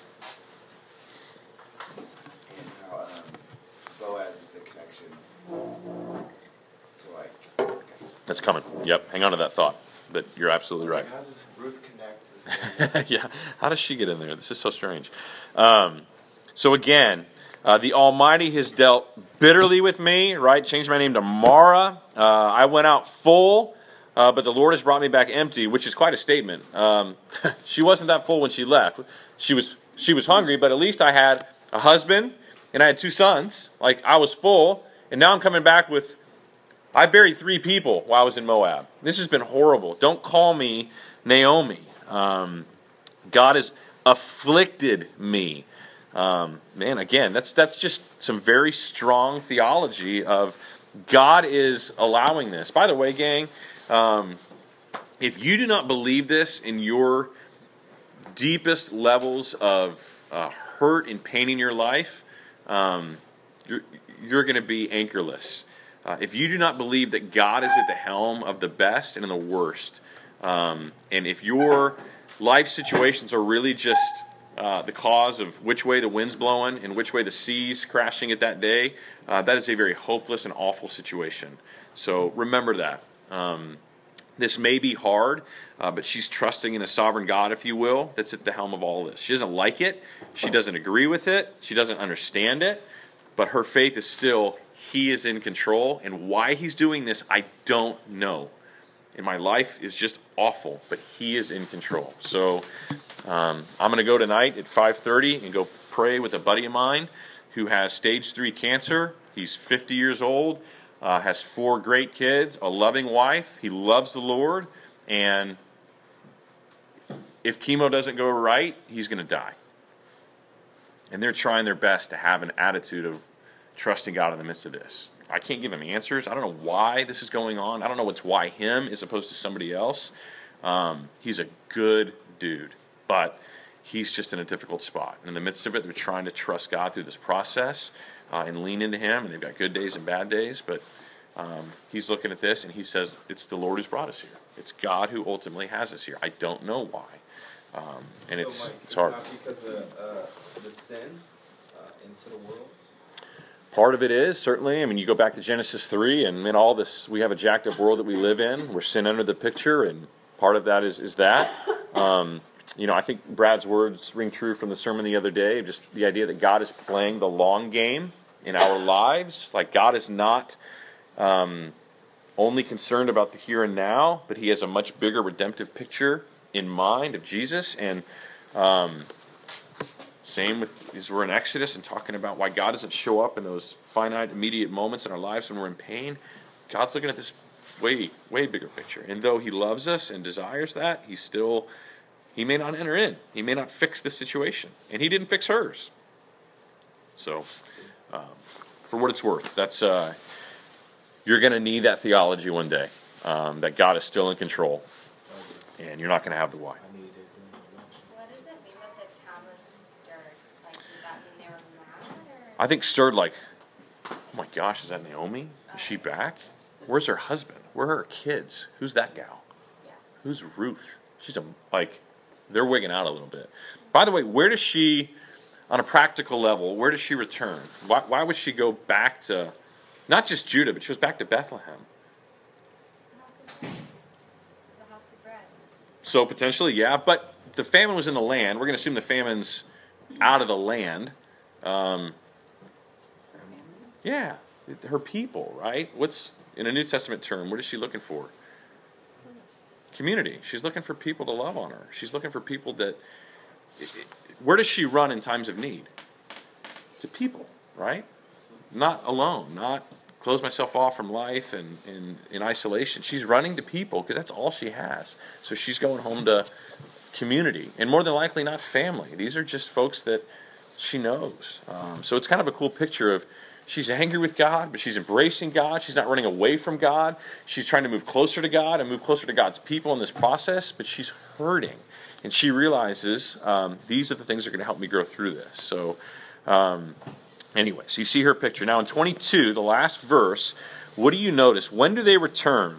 and how Boaz is the connection to, like... That's coming. Yep. Hang on to that thought. But you're absolutely right. Like, how does Ruth connect? Yeah. How does she get in there? This is so strange. So again, the Almighty has dealt bitterly with me, right? Changed my name to Mara. I went out full, but the Lord has brought me back empty, which is quite a statement. She wasn't that full when she left. She was hungry, but at least I had a husband and I had 2 sons. Like, I was full, and now I'm coming back with... I buried 3 people while I was in Moab. This has been horrible. Don't call me Naomi. God is afflicted me. Man, again, that's just some very strong theology of God is allowing this. By the way, gang, if you do not believe this in your deepest levels of hurt and pain in your life, you're going to be anchorless. If you do not believe that God is at the helm of the best and in the worst, and if your life situations are really just the cause of which way the wind's blowing and which way the sea's crashing at that day, that is a very hopeless and awful situation. So remember that. This may be hard, but she's trusting in a sovereign God, if you will, that's at the helm of all this. She doesn't like it. She doesn't agree with it. She doesn't understand it. But her faith is still, He is in control. And why He's doing this, I don't know. And my life is just awful, but He is in control. So I'm going to go tonight at 5:30 and go pray with a buddy of mine who has stage 3 cancer. He's 50 years old. Has 4 great kids, a loving wife. He loves the Lord, and if chemo doesn't go right, he's going to die. And they're trying their best to have an attitude of trusting God in the midst of this. I can't give him answers. I don't know why this is going on. I don't know what's why him as opposed to somebody else. He's a good dude, but he's just in a difficult spot. And in the midst of it, they're trying to trust God through this process. And lean into Him, and they've got good days and bad days, but he's looking at this, and he says, it's the Lord who's brought us here. It's God who ultimately has us here. I don't know why. And so, Mike, it's hard. Not because of the sin into the world? Part of it is, certainly. I mean, you go back to Genesis 3, and in all this, we have a jacked up world that we live in, where sin entered the picture, and part of that is that. I think Brad's words ring true from the sermon the other day, just the idea that God is playing the long game in our lives. Like, God is not only concerned about the here and now, but He has a much bigger redemptive picture in mind of Jesus. And same with, as we're in Exodus and talking about why God doesn't show up in those finite, immediate moments in our lives when we're in pain. God's looking at this way, way bigger picture. And though He loves us and desires that, He may not enter in. He may not fix the situation. And He didn't fix hers. So, for what it's worth, that's you're going to need that theology one day, that God is still in control. And you're not going to have the why. What does it mean that the town was stirred? Like, does that mean they were mad? Or? I think stirred like, oh my gosh, is that Naomi? Is she back? Where's her husband? Where are her kids? Who's that gal? Yeah. Who's Ruth? She's they're wigging out a little bit. By the way, where does she, on a practical level, where does she return? Why would she go back to, not just Judah, but she goes back to Bethlehem? It's the house of bread. It's the house of bread. So potentially, yeah, but the famine was in the land. We're going to assume the famine's out of the land. Yeah, her people, right? What's, in a New Testament term, what is she looking for? Community. She's looking for people to love on her. She's looking for people that... Where does she run in times of need? To people, right? Not alone, not close myself off from life and in isolation. She's running to people because that's all she has. So she's going home to community, and more than likely not family. These are just folks that she knows. So it's kind of a cool picture of she's angry with God, but she's embracing God. She's not running away from God. She's trying to move closer to God and move closer to God's people in this process, but she's hurting. And she realizes these are the things that are going to help me grow through this. So anyway, so you see her picture. Now in 22, the last verse, what do you notice? When do they return?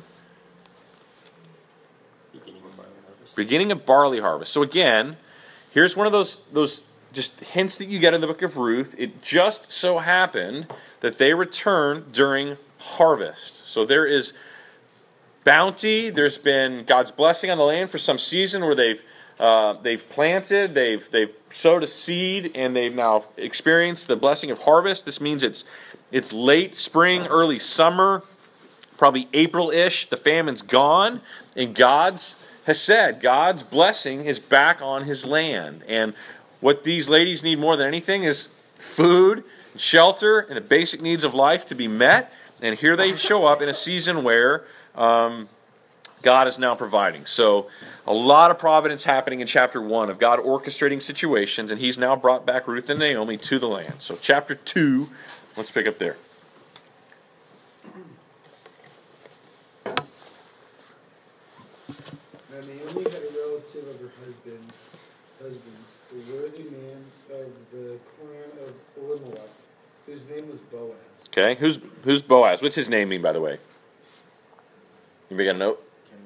Beginning of barley harvest. So again, here's one of those just hints that you get in the book of Ruth. It just so happened that they return during harvest. So there is bounty. There's been God's blessing on the land for some season where they've planted, they've sowed a seed, and they've now experienced the blessing of harvest. This means it's late spring, early summer, probably April-ish. The famine's gone, and God's blessing is back on His land. And what these ladies need more than anything is food, shelter, and the basic needs of life to be met. And here they show up in a season where God is now providing. So a lot of providence happening in chapter 1 of God orchestrating situations, and he's now brought back Ruth and Naomi to the land. So chapter 2, let's pick up there. Now Naomi had a relative of her husband's, a worthy man of the clan of Elimelech, whose name was Boaz. Okay, who's Boaz? What's his name mean, by the way? Anybody got a note?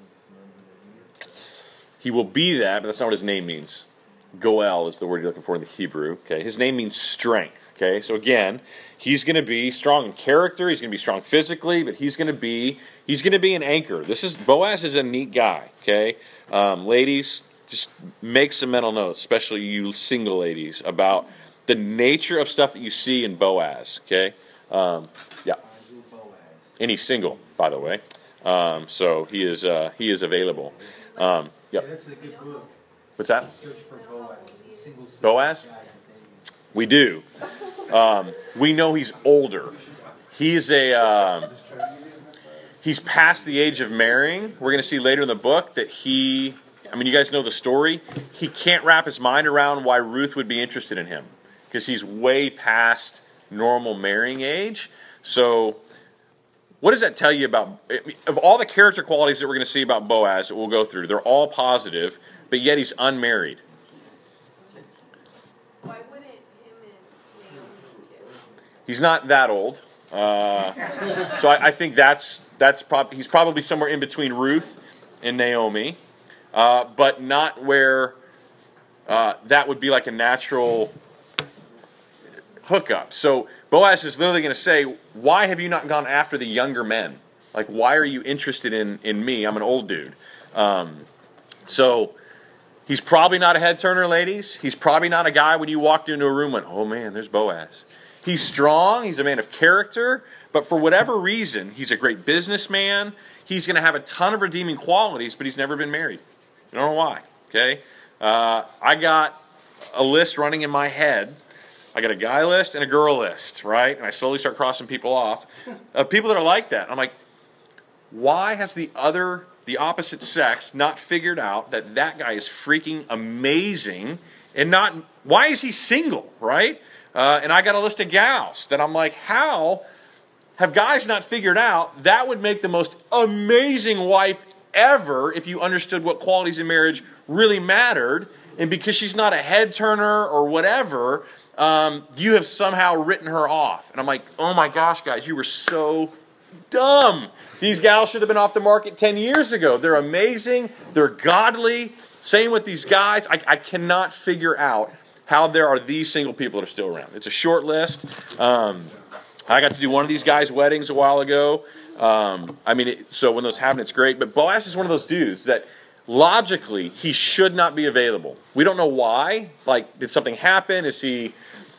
He will be that, but that's not what his name means. Goel is the word you're looking for in the Hebrew. Okay, his name means strength. Okay, so again, he's going to be strong in character. He's going to be strong physically, but he's going to be an anchor. Boaz is a neat guy. Okay, ladies, just make some mental notes, especially you single ladies, about the nature of stuff that you see in Boaz. Okay, yeah, and he's single, by the way. So he is available. Yep. That's a good book. What's that? Search for Boaz. A single Boaz? We do. We know he's older. He's past the age of marrying. We're going to see later in the book that you guys know the story. He can't wrap his mind around why Ruth would be interested in him because he's way past normal marrying age. So what does that tell you about, of all the character qualities that we're going to see about Boaz that we'll go through, they're all positive, but yet he's unmarried. Why wouldn't him and Naomi get? He's not that old. So I think he's probably somewhere in between Ruth and Naomi, but not where that would be like a natural hookup. So Boaz is literally going to say, why have you not gone after the younger men? Like, why are you interested in me? I'm an old dude. So he's probably not a head turner, ladies. He's probably not a guy when you walked into a room and went, oh man, there's Boaz. He's strong. He's a man of character. But for whatever reason, he's a great businessman. He's going to have a ton of redeeming qualities, but he's never been married. I don't know why. Okay? I got a list running in my head. I got a guy list and a girl list, right? And I slowly start crossing people off. People that are like that. I'm like, why has the opposite sex not figured out that guy is freaking amazing and why is he single, right? And I got a list of gals that I'm like, how have guys not figured out that would make the most amazing wife ever if you understood what qualities in marriage really mattered, and because she's not a head turner or whatever, you have somehow written her off. And I'm like, oh my gosh, guys, you were so dumb. These gals should have been off the market 10 years ago. They're amazing. They're godly. Same with these guys. I cannot figure out how there are these single people that are still around. It's a short list. I got to do one of these guys' weddings a while ago. So when those happen, it's great. But Boaz is one of those dudes that logically he should not be available. We don't know why. Like, did something happen? Is he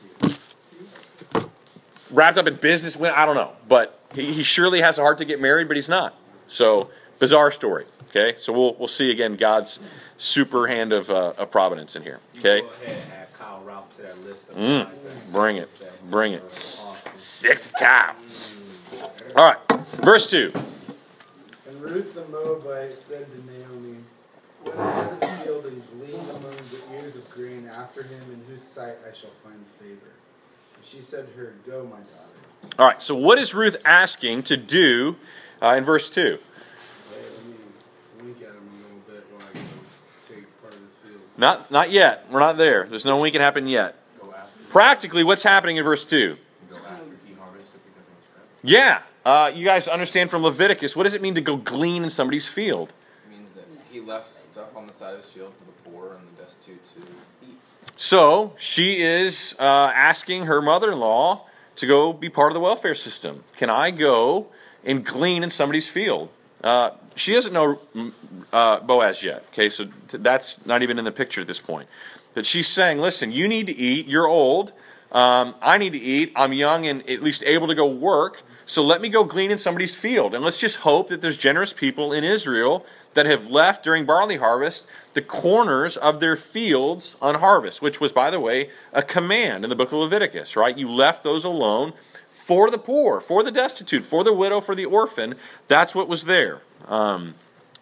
wrapped up in business? I don't know. But he surely has a heart to get married, but he's not. So, bizarre story. Okay? So we'll see again God's super hand of providence in here. Okay? Go ahead and add Kyle Ralph to that list of guys. Bring it. Bring it. Awesome. 6th Kyle. All right. Verse 2. And Ruth the Moabite said to Naomi, "Let me go to the field and glean among the ears of grain after him, in whose sight I shall find favor." And she said to her, "Go, my daughter." All right, so what is Ruth asking to do in verse 2? Hey, let me wink at him a little bit while I go take part of this field. Not yet. We're not there. There's no winking happen yet. Go after. Practically, what's happening in verse 2? Go after he harvests to pick up any scrap. Yeah. You guys understand from Leviticus, what does it mean to go glean in somebody's field? It means that he left stuff on the side of his field for the poor and the destitute to eat. So, she is asking her mother-in-law to go be part of the welfare system. Can I go and glean in somebody's field? She doesn't know Boaz yet, okay, so that's not even in the picture at this point. But she's saying, listen, you need to eat, you're old, I need to eat, I'm young and at least able to go work, so let me go glean in somebody's field. And let's just hope that there's generous people in Israel that have left during barley harvest the corners of their fields on harvest, which was, by the way, a command in the book of Leviticus, right? You left those alone for the poor, for the destitute, for the widow, for the orphan. That's what was there.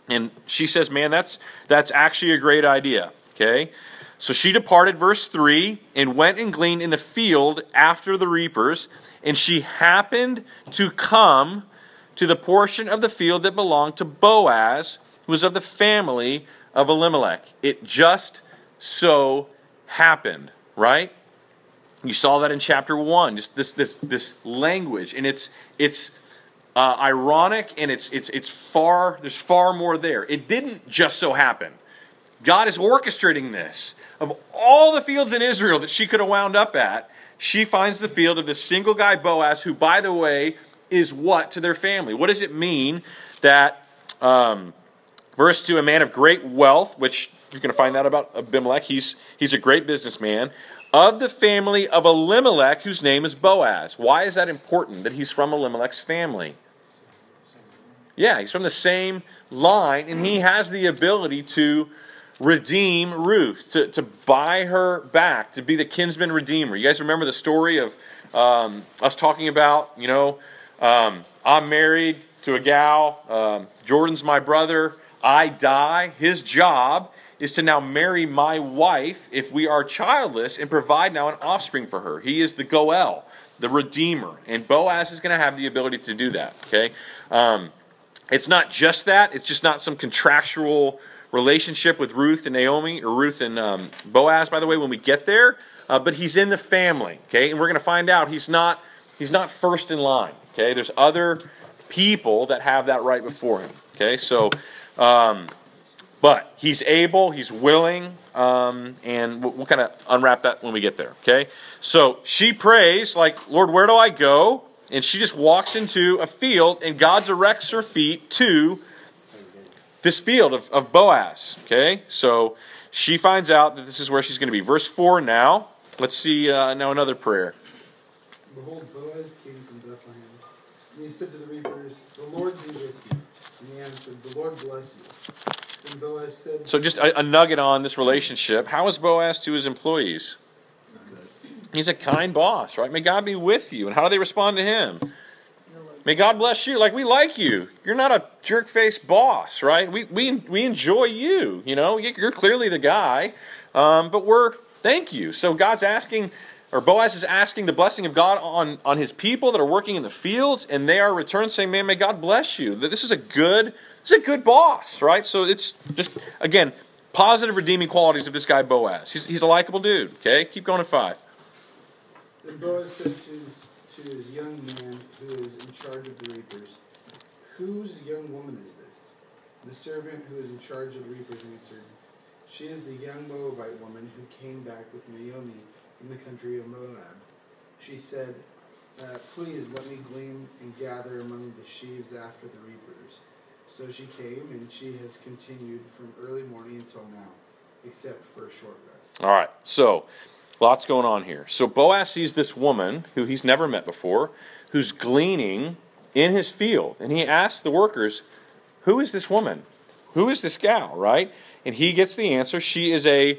And she says, man, that's actually a great idea. Okay? So she departed, verse 3, and went and gleaned in the field after the reapers, and she happened to come to the portion of the field that belonged to Boaz, who was of the family of Elimelech. It just so happened, right? You saw that in chapter 1, just this language, and it's ironic, and there's far more there. It didn't just so happen. God is orchestrating this. Of all the fields in Israel that she could have wound up at, she finds the field of this single guy Boaz, who, by the way, is what to their family? What does it mean that, verse 2, a man of great wealth, which you're going to find out about Abimelech, he's a great businessman, of the family of Elimelech, whose name is Boaz. Why is that important, that he's from Elimelech's family? Yeah, he's from the same line, and he has the ability to redeem Ruth, to buy her back, to be the kinsman redeemer. You guys remember the story of us talking about, I'm married to a gal, Jordan's my brother, I die. His job is to now marry my wife if we are childless and provide now an offspring for her. He is the Goel, the redeemer, and Boaz is going to have the ability to do that. Okay, it's not just that. It's just not some contractual relationship with Ruth and Naomi, or Ruth and Boaz, by the way, when we get there. But he's in the family, okay? And we're going to find out he's not first in line, okay? There's other people that have that right before him, okay? So, but he's able, he's willing, and we'll kind of unwrap that when we get there, okay? So she prays, like, Lord, where do I go? And she just walks into a field, and God directs her feet to this field of Boaz, okay? So she finds out that this is where she's going to be. Verse 4 now. Let's see now another prayer. Behold, Boaz came from Bethlehem, and he said to the reapers, the Lord be with you. And he answered, the Lord bless you. And Boaz said... So just a nugget on this relationship. How is Boaz to his employees? He's a kind boss, right? May God be with you. And how do they respond to him? May God bless you. Like, we like you. You're not a jerk-faced boss, right? We enjoy you. You're clearly the guy. But thank you. So God's asking, or Boaz is asking the blessing of God on his people that are working in the fields, and they are returned saying, man, may God bless you. This is a good boss, right? So it's just, again, positive redeeming qualities of this guy Boaz. He's a likable dude, okay? Keep going at 5. Then Boaz said to his young man who is in charge of the reapers, whose young woman is this? The servant who is in charge of the reapers answered, she is the young Moabite woman who came back with Naomi from the country of Moab. She said, please let me glean and gather among the sheaves after the reapers. So she came, and she has continued from early morning until now, except for a short rest. All right, so lots going on here. So Boaz sees this woman who he's never met before, who's gleaning in his field. And he asks the workers, who is this woman? Who is this gal, right? And he gets the answer. She is a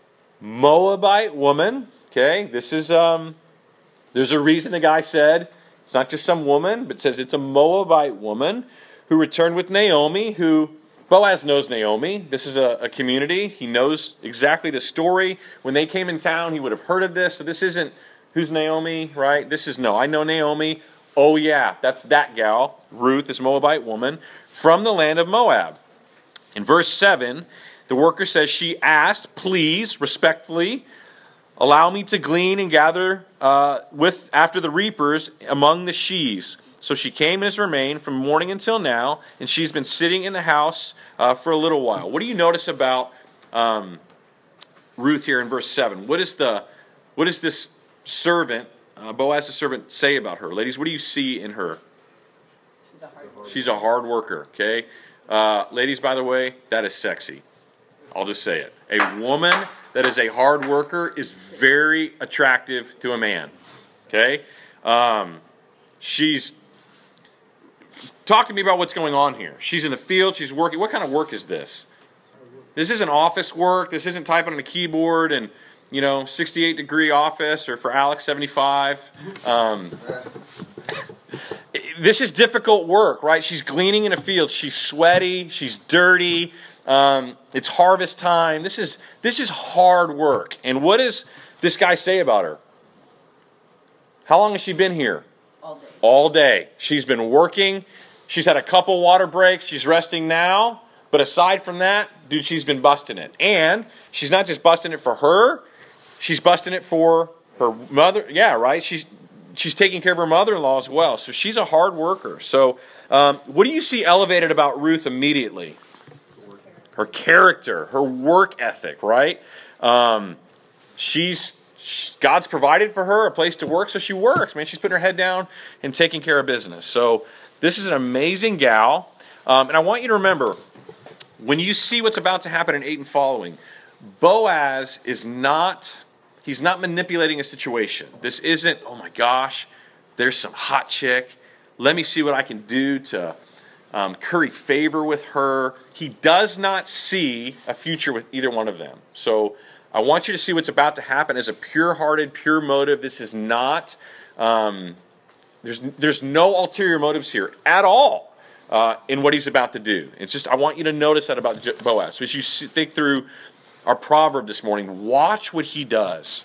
Moabite woman. Okay, this is, there's a reason the guy said, it's not just some woman, but says it's a Moabite woman who returned with Naomi, who Boaz knows Naomi. This is a community. He knows exactly the story. When they came in town, he would have heard of this. So this isn't, who's Naomi, right? This is, no, I know Naomi. Oh yeah, that's that gal, Ruth, this Moabite woman, from the land of Moab. In verse 7, the worker says, she asked, please, respectfully, allow me to glean and gather after the reapers among the sheaves. So she came and has remained from morning until now, and she's been sitting in the house for a little while. What do you notice about Ruth here in verse 7? What does this servant, Boaz's servant, say about her? Ladies, what do you see in her? She's a hard worker, okay? Ladies, by the way, that is sexy. I'll just say it. A woman that is a hard worker is very attractive to a man, okay? Talk to me about what's going on here. She's in the field. She's working. What kind of work is this? This isn't office work. This isn't typing on a keyboard and, 68-degree office, or for Alex, 75. this is difficult work, right? She's gleaning in a field. She's sweaty. She's dirty. It's harvest time. This is hard work. And what does this guy say about her? How long has she been here? All day. All day. She's been working. She's had a couple water breaks. She's resting now. But aside from that, dude, she's been busting it. And she's not just busting it for her. She's busting it for her mother. Yeah, right? She's taking care of her mother-in-law as well. So she's a hard worker. So what do you see elevated about Ruth immediately? Her character, her work ethic, right? God's provided for her a place to work, so she works, man. She's putting her head down and taking care of business. So this is an amazing gal. And I want you to remember, when you see what's about to happen in 8 and following, Boaz he's not manipulating a situation. This isn't, oh my gosh, there's some hot chick. Let me see what I can do to curry favor with her. He does not see a future with either one of them. So I want you to see what's about to happen as a pure-hearted, pure motive. This is not, there's no ulterior motives here at all in what he's about to do. It's just, I want you to notice that about Boaz. So as you think through our proverb this morning, watch what he does.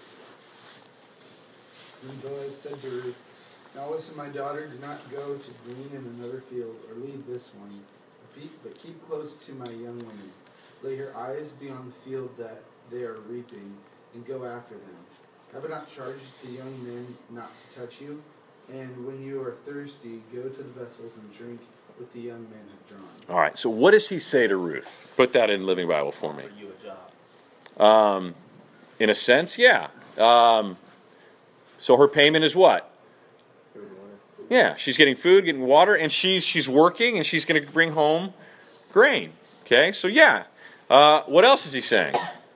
And Boaz said to Ruth, "Now listen, my daughter, do not go to glean in another field, or leave this one, but keep close to my young women. Let your eyes be on the field that they are reaping, and go after them. Have I not charged the young men not to touch you? And when you are thirsty, go to the vessels and drink what the young men have drawn." All right, so what does he say to Ruth? Put that in Living Bible for me. For you a job. In a sense, yeah. So her payment is what? Yeah, she's getting food, getting water, and she's working, and she's going to bring home grain. Okay, so yeah. What else is he saying?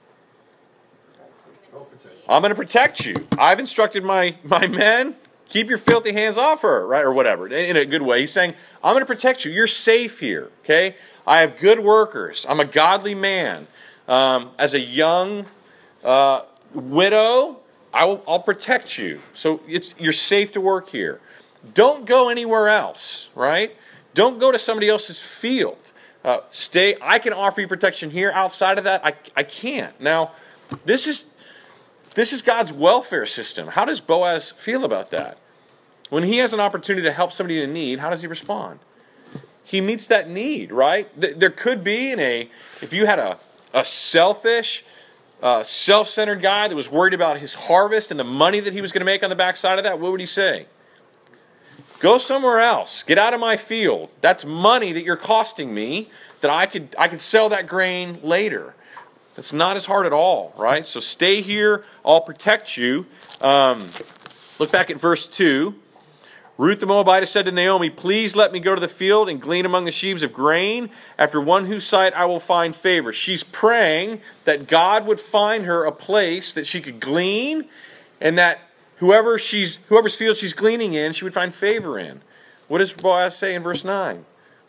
I'm going to protect you. I've instructed my men, keep your filthy hands off her, right, or whatever, in a good way. He's saying, I'm going to protect you. You're safe here, okay? I have good workers. I'm a godly man. As a young widow, I'll protect you. So you're safe to work here. Don't go anywhere else, right? Don't go to somebody else's field. Stay. I can offer you protection here. Outside of that, I can't. Now, this is God's welfare system. How does Boaz feel about that? When he has an opportunity to help somebody in need, how does he respond? He meets that need, right? There could be if you had a selfish, self-centered guy that was worried about his harvest and the money that he was going to make on the backside of that, what would he say? Go somewhere else. Get out of my field. That's money that you're costing me that I could sell that grain later. That's not as hard at all, right? So stay here. I'll protect you. Look back at verse 2. Ruth the Moabitess said to Naomi, "Please let me go to the field and glean among the sheaves of grain, after one whose sight I will find favor." She's praying that God would find her a place that she could glean, and that whoever's field she's gleaning in, she would find favor in. What does Boaz say in verse 9?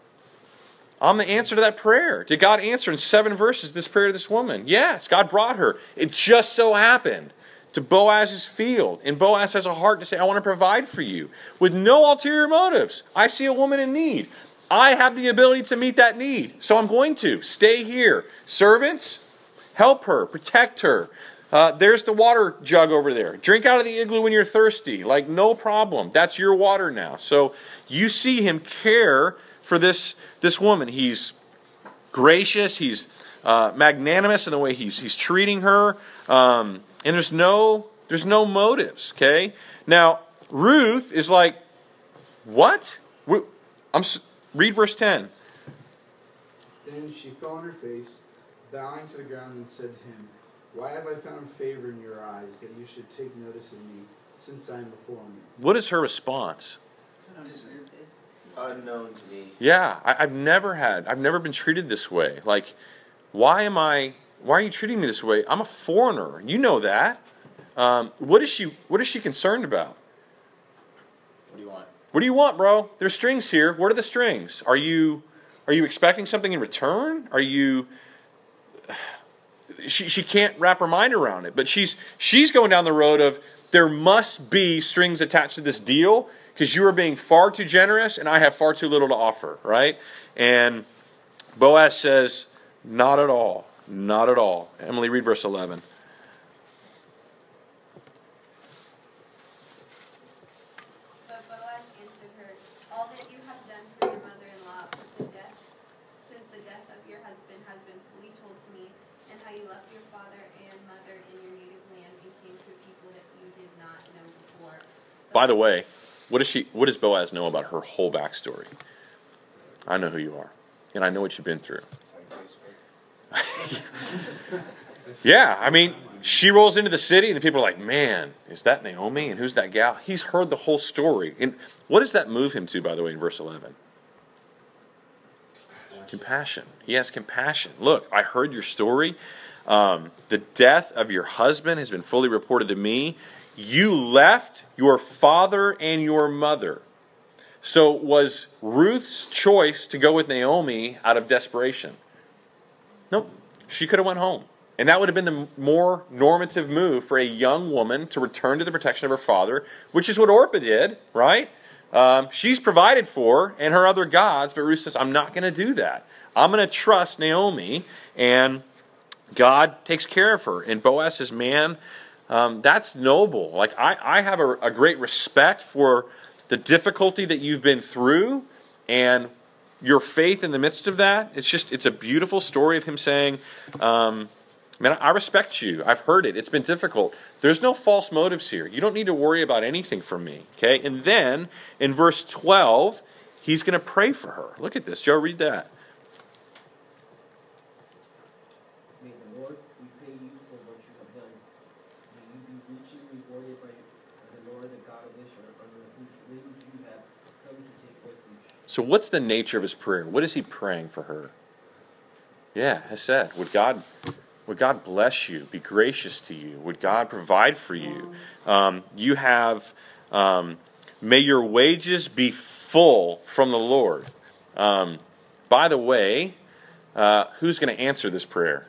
I'm the answer to that prayer. Did God answer in 7 verses this prayer to this woman? Yes, God brought her. It just so happened to Boaz's field. And Boaz has a heart to say, I want to provide for you. With no ulterior motives. I see a woman in need. I have the ability to meet that need. So I'm going to. Stay here. Servants, help her. Protect her. There's the water jug over there. Drink out of the igloo when you're thirsty. Like, no problem. That's your water now. So you see him care for this woman. He's gracious. He's magnanimous in the way he's treating her. And there's no motives, okay? Now, Ruth is like, what? Read verse 10. Then she fell on her face, bowing to the ground, and said to him, "Why have I found favor in your eyes, that you should take notice of me, since I am before me?" What is her response? This is unknown to me. Yeah, I've never been treated this way. Like, why are you treating me this way? I'm a foreigner. You know that. What is she concerned about? What do you want? What do you want, bro? There's strings here. What are the strings? Are you expecting something in return? Are you... She can't wrap her mind around it. But she's going down the road of there must be strings attached to this deal. because you are being far too generous and I have far too little to offer, right? And Boaz says, not at all. Not at all. Emily, read verse 11. But Boaz answered her, all that you have done for your mother-in-law since the death of your husband has been fully told to me, and how you left your father and mother in your native land and came to a people that you did not know before. By the way, what does Boaz know about her whole backstory? I know who you are, and I know what you've been through. Yeah, I mean, she rolls into the city, and the people are like, man, is that Naomi? And who's that gal? He's heard the whole story. And what does that move him to, by the way, in verse 11? Compassion. He has compassion. Look, I heard your story. The death of your husband has been fully reported to me. You left your father and your mother. So was Ruth's choice to go with Naomi out of desperation? Nope. She could have went home. And that would have been the more normative move for a young woman to return to the protection of her father, which is what Orpah did, right? She's provided for and her other gods, but Ruth says, I'm not going to do that. I'm going to trust Naomi, and God takes care of her. And Boaz says, man, that's noble. Like, I have a great respect for the difficulty that you've been through and your faith in the midst of that. It's a beautiful story of him saying, man, I respect you. I've heard it. It's been difficult. There's no false motives here. You don't need to worry about anything from me. Okay? And then in verse 12, he's going to pray for her. Look at this. Joe, read that. May the Lord repay you for what you have done. May you be richly rewarded by the Lord, the God of Israel, under whose wings you have come to take refuge. So what's the nature of his prayer? What is he praying for her? Yeah, Hesed. Would God bless you, be gracious to you? Would God provide for you? You have, may your wages be full from the Lord. By the way, who's going to answer this prayer?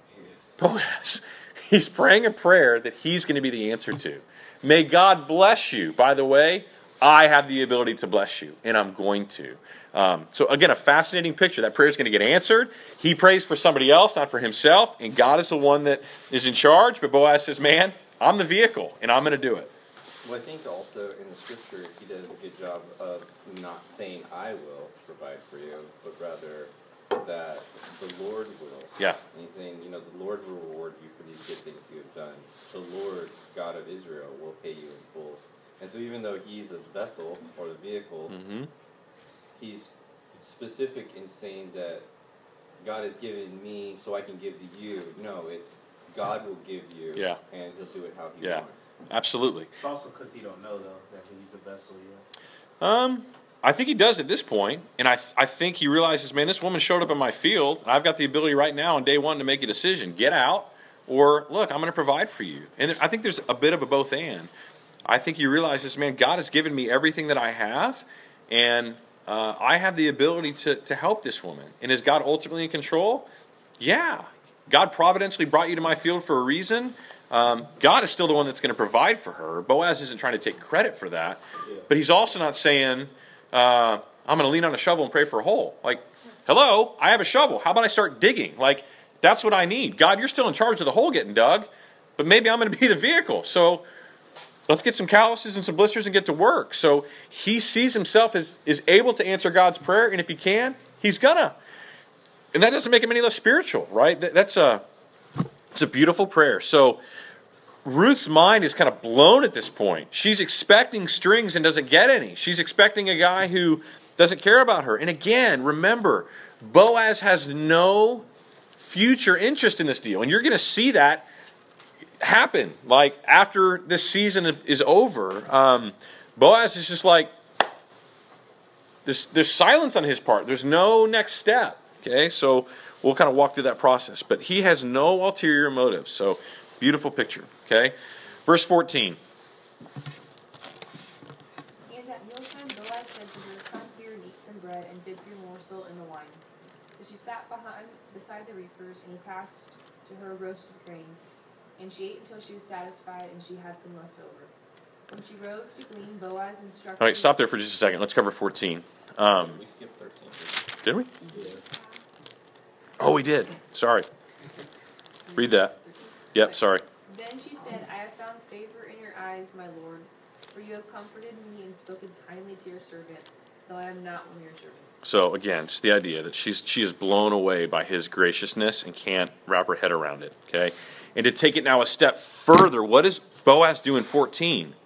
Boaz. He's praying a prayer that he's going to be the answer to. May God bless you. By the way, I have the ability to bless you, and I'm going to. So again, a fascinating picture. That prayer is going to get answered. He prays for somebody else, not for himself, and God is the one that is in charge. But Boaz says, man, I'm the vehicle, and I'm going to do it. Well, I think also in the scripture, he does a good job of not saying, I will provide for you, but rather that the Lord will. Yeah. And he's saying, the Lord will reward you for these good things you have done. The Lord, God of Israel, will pay you in full. And so even though he's a vessel or the vehicle, he's specific in saying that God has given me so I can give to you. No, it's God will give you, and he'll do it how he wants. Absolutely. It's also because he don't know, though, that he's the vessel yet. I think he does at this point, and I think he realizes, man, this woman showed up in my field, and I've got the ability right now on day one to make a decision. Get out, or look, I'm going to provide for you. And I think there's a bit of a both and. I think he realizes, man, God has given me everything that I have, and I have the ability to help this woman. And is God ultimately in control? Yeah. God providentially brought you to my field for a reason. God is still the one that's going to provide for her. Boaz isn't trying to take credit for that. But he's also not saying, I'm going to lean on a shovel and pray for a hole. Like, hello, I have a shovel. How about I start digging? Like, that's what I need. God, you're still in charge of the hole getting dug, but maybe I'm going to be the vehicle. So let's get some calluses and some blisters and get to work. So he sees himself as is able to answer God's prayer, and if he can, he's gonna. And that doesn't make him any less spiritual, right? It's a beautiful prayer. So Ruth's mind is kind of blown at this point. She's expecting strings and doesn't get any. She's expecting a guy who doesn't care about her. And again, remember, Boaz has no future interest in this deal. And you're going to see that happen. Like, after this season is over, Boaz is just like, there's silence on his part. There's no next step. Okay, so we'll kind of walk through that process. But he has no ulterior motives. So, beautiful picture. Okay, verse 14. And at mealtime Boaz said to her, come here and eat some bread and dip your morsel in the wine. So she sat beside the reapers, and he passed to her roasted grain. And she ate until she was satisfied, and she had some left over. When she rose to glean, Boaz instructed. All right, stop there for just a second. Let's cover 14. We skipped 13. Did we? Oh, we did. Sorry. Read that. Yep, sorry. Then she said, I have found favor in your eyes, my lord, for you have comforted me and spoken kindly to your servant, though I am not one of your servants. So again, just the idea that she is blown away by his graciousness and can't wrap her head around it. Okay, and to take it now a step further, what does Boaz do in 14?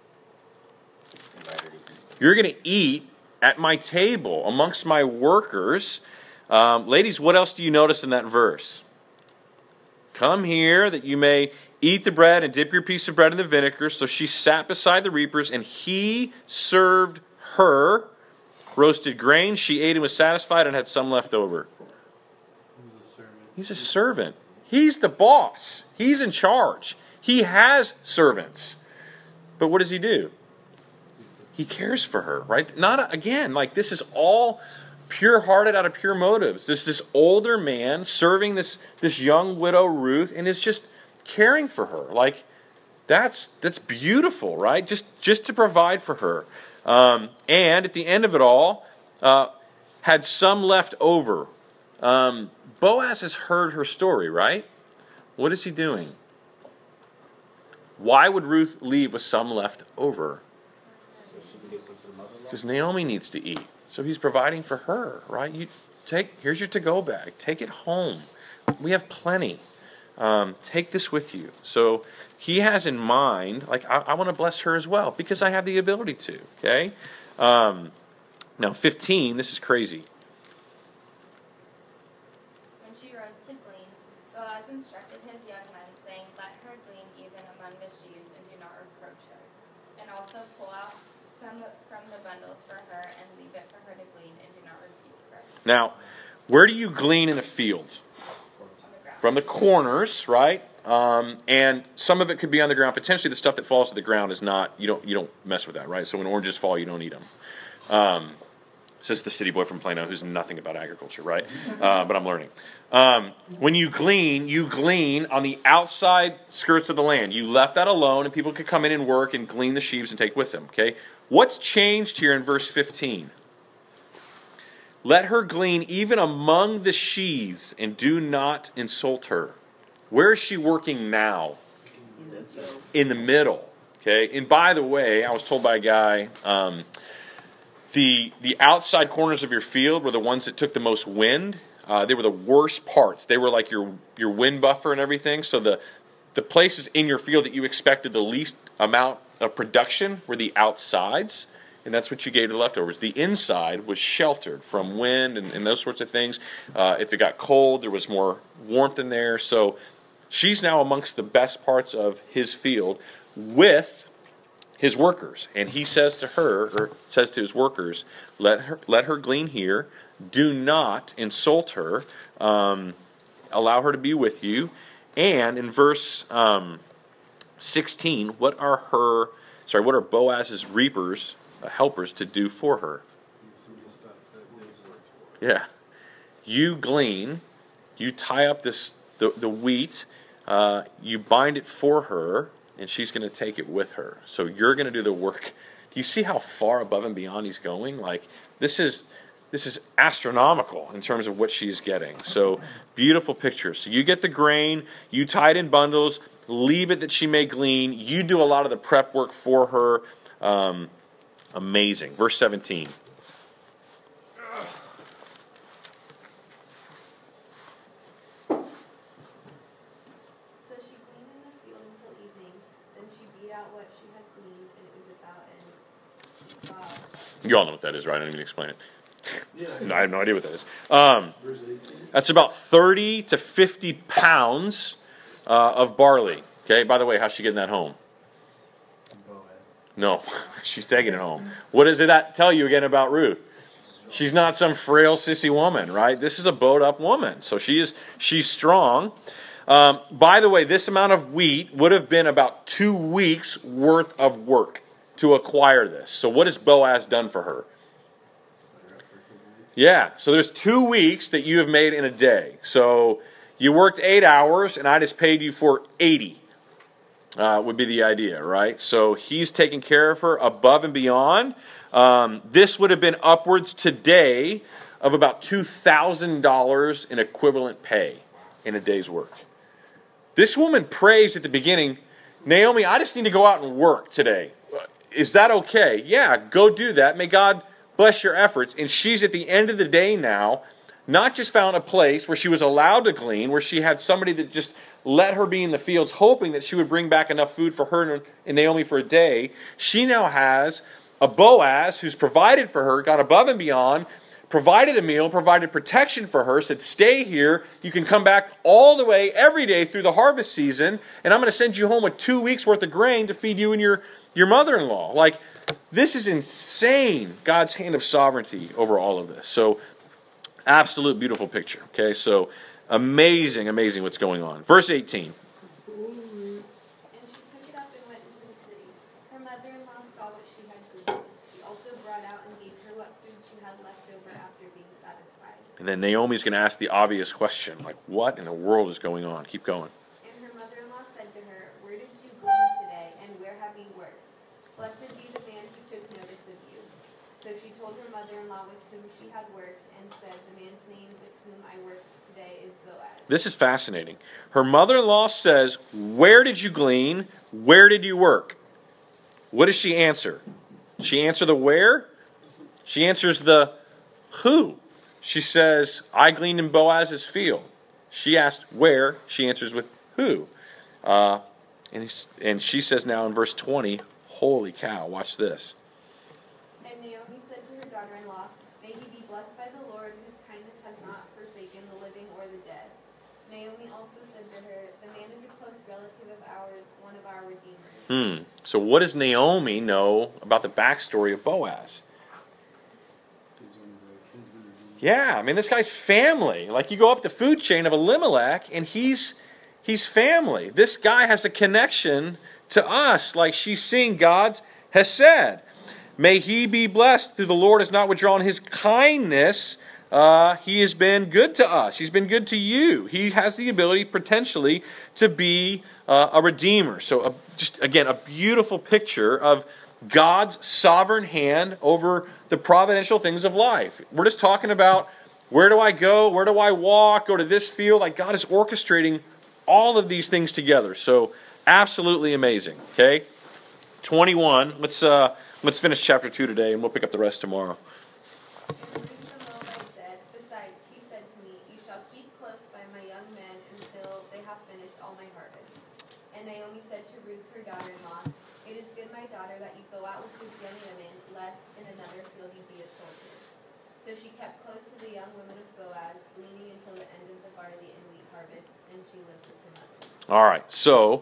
You're going to eat at my table amongst my workers. Ladies, what else do you notice in that verse? Come here that you may eat the bread and dip your piece of bread in the vinegar. So she sat beside the reapers, and he served her roasted grain. She ate and was satisfied and had some left over. He's a servant. He's the boss. He's in charge. He has servants. But what does he do? He cares for her, right? Not again, like this is all pure-hearted out of pure motives. This older man serving this young widow Ruth and is just caring for her. Like that's beautiful, right? Just to provide for her. And at the end of it all, had some left over. Boaz has heard her story, right? What is he doing? Why would Ruth leave with some left over? Because Naomi needs to eat. So he's providing for her, right? Here's your to-go bag. Take it home. We have plenty. Take this with you. So he has in mind, like, I want to bless her as well because I have the ability to, okay? Now, 15, this is crazy. When she rose to glean, Boaz instructed his young men, saying, let her glean even among the sheaves, and do not reproach her. And also pull out some from the bundles for her, and leave it for her to glean, and do not rebuke her. Now, where do you glean in a field? On the ground. From the corners, right? And some of it could be on the ground. Potentially, the stuff that falls to the ground is not. You don't mess with that, right? So when oranges fall, you don't eat them. Says the city boy from Plano, who's nothing about agriculture, right? But I'm learning. When you glean on the outside skirts of the land. You left that alone, and people could come in and work and glean the sheaves and take with them. Okay, what's changed here in verse 15? Let her glean even among the sheaves, and do not insult her. Where is she working now? In the middle. Okay, and by the way, I was told by a guy, the outside corners of your field were the ones that took the most wind. They were the worst parts. They were like your wind buffer and everything. So the places in your field that you expected the least amount of production were the outsides. And that's what you gave to the leftovers. The inside was sheltered from wind and those sorts of things. If it got cold, there was more warmth in there. So she's now amongst the best parts of his field with his workers. And he says to her, or says to his workers, let her glean here. Do not insult her. Allow her to be with you. And in verse 16, what are Boaz's reapers, helpers, to do for her? Some of the stuff that Liz works for. Yeah. You glean, you tie up the wheat, you bind it for her, and she's going to take it with her. So you're going to do the work. Do you see how far above and beyond he's going? Like, this is astronomical in terms of what she's getting. So beautiful picture. So you get the grain, you tie it in bundles, leave it that she may glean. You do a lot of the prep work for her. Amazing. Verse 17. So she gleaned in the field until evening. Then she beat out what she had gleaned, and it was about an. You all know what that is, right? I don't even explain it. Yeah. No, I have no idea what that is. Verse 18. That's about 30 to 50 pounds of barley. Okay, by the way, how's she getting that home? No, she's taking it home. What does that tell you again about Ruth? She's not some frail, sissy woman, right? This is a bowed-up woman. So she's strong. By the way, this amount of wheat would have been about 2 weeks' worth of work to acquire this. So what has Boaz done for her? Yeah, so there's 2 weeks that you have made in a day. So you worked 8 hours, and I just paid you for 80. would be the idea, right? So he's taking care of her above and beyond. This would have been upwards today of about $2,000 in equivalent pay in a day's work. This woman prays at the beginning, Naomi, I just need to go out and work today. Is that okay? Yeah, go do that. May God bless your efforts. And she's at the end of the day now, not just found a place where she was allowed to glean, where she had somebody that just let her be in the fields, hoping that she would bring back enough food for her and Naomi for a day. She now has a Boaz who's provided for her, got above and beyond, provided a meal, provided protection for her, said, stay here. You can come back all the way every day through the harvest season, and I'm going to send you home with 2 weeks worth of grain to feed you and your mother-in-law. Like, this is insane, God's hand of sovereignty over all of this. So, absolute beautiful picture. Okay, so amazing, amazing what's going on. Verse 18. And then Naomi's going to ask the obvious question, like, what in the world is going on? Keep going. And her mother-in-law said to her, where did you glean today, and where have you worked? Blessed be the man who took notice of you. So she told her mother-in-law with whom she had worked, and said, the man's name with whom I worked today is Boaz. This is fascinating. Her mother-in-law says, where did you glean? Where did you work? What does she answer? She answers the where? She answers the who. She says, I gleaned in Boaz's field. She asked where. She answers with who. And she says now in verse 20, holy cow, watch this. And Naomi said to her daughter-in-law, may he be blessed by the Lord, whose kindness has not forsaken the living or the dead. Naomi also said to her, the man is a close relative of ours, one of our redeemers. So what does Naomi know about the backstory of Boaz? Yeah, I mean, this guy's family. Like, you go up the food chain of Elimelech, and he's family. This guy has a connection to us, like she's seeing God's hesed. May he be blessed through the Lord has not withdrawn his kindness. He has been good to us. He's been good to you. He has the ability, potentially, to be a redeemer. So, just, again, a beautiful picture of God's sovereign hand over the providential things of life. We're just talking about, where do I go? Where do I walk? Go to this field? Like, God is orchestrating all of these things together. So, absolutely amazing. Okay? 21. Let's finish chapter 2 today, and we'll pick up the rest tomorrow. And Ruth the Moabite said, besides, he said to me, you shall keep close by my young men until they have finished all my harvest. And Naomi said to Ruth, her daughter-in-law, it is good, my daughter, that you go out with these young women, lest in another field you be a soldier. So she kept close to the young women of Boaz, gleaning until the end of the barley and wheat harvest, and she lived with her mother. All right, so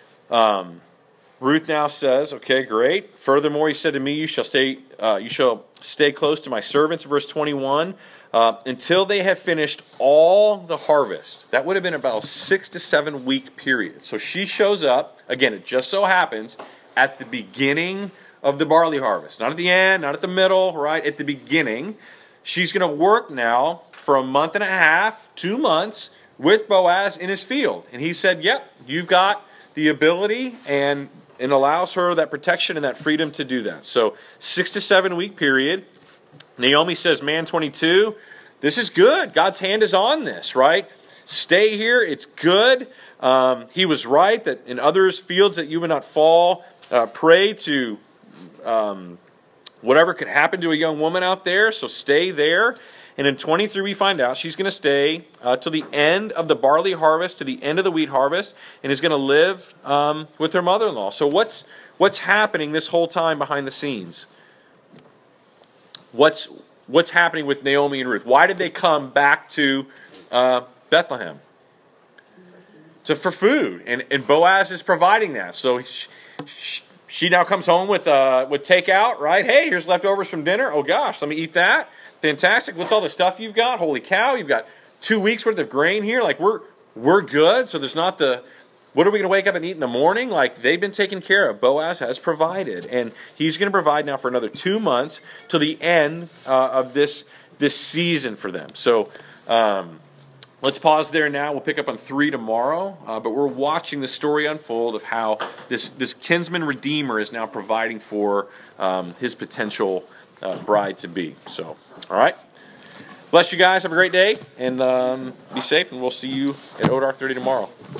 Ruth now says, okay, great. Furthermore, he said to me, you shall stay close to my servants, verse 21, until they have finished all the harvest. That would have been about a 6 to 7 week period. So she shows up, again, it just so happens, at the beginning of the barley harvest. Not at the end, not at the middle, right? At the beginning. She's going to work now for a month and a half, 2 months, with Boaz in his field. And he said, yep, you've got the ability, and allows her that protection and that freedom to do that. So 6 to 7 week period. Naomi says, man, 22, this is good. God's hand is on this, right? Stay here. It's good. He was right that in others' fields that you would not fall prey to whatever could happen to a young woman out there. So stay there. And in 23, we find out she's going to stay till the end of the barley harvest, to the end of the wheat harvest, and is going to live with her mother-in-law. So what's happening this whole time behind the scenes? What's happening with Naomi and Ruth? Why did they come back to Bethlehem? For food, and Boaz is providing that. So she now comes home with takeout, right? Hey, here's leftovers from dinner. Oh gosh, let me eat that. Fantastic. What's all the stuff you've got? Holy cow, you've got 2 weeks worth of grain here. Like, we're good. So there's not what are we going to wake up and eat in the morning? Like, they've been taken care of. Boaz has provided. And he's going to provide now for another 2 months till the end of this season for them. So let's pause there now. We'll pick up on 3 tomorrow. But we're watching the story unfold of how this kinsman redeemer is now providing for his potential bride-to-be. So, all right. Bless you guys. Have a great day. And be safe. And we'll see you at ODark 30 tomorrow.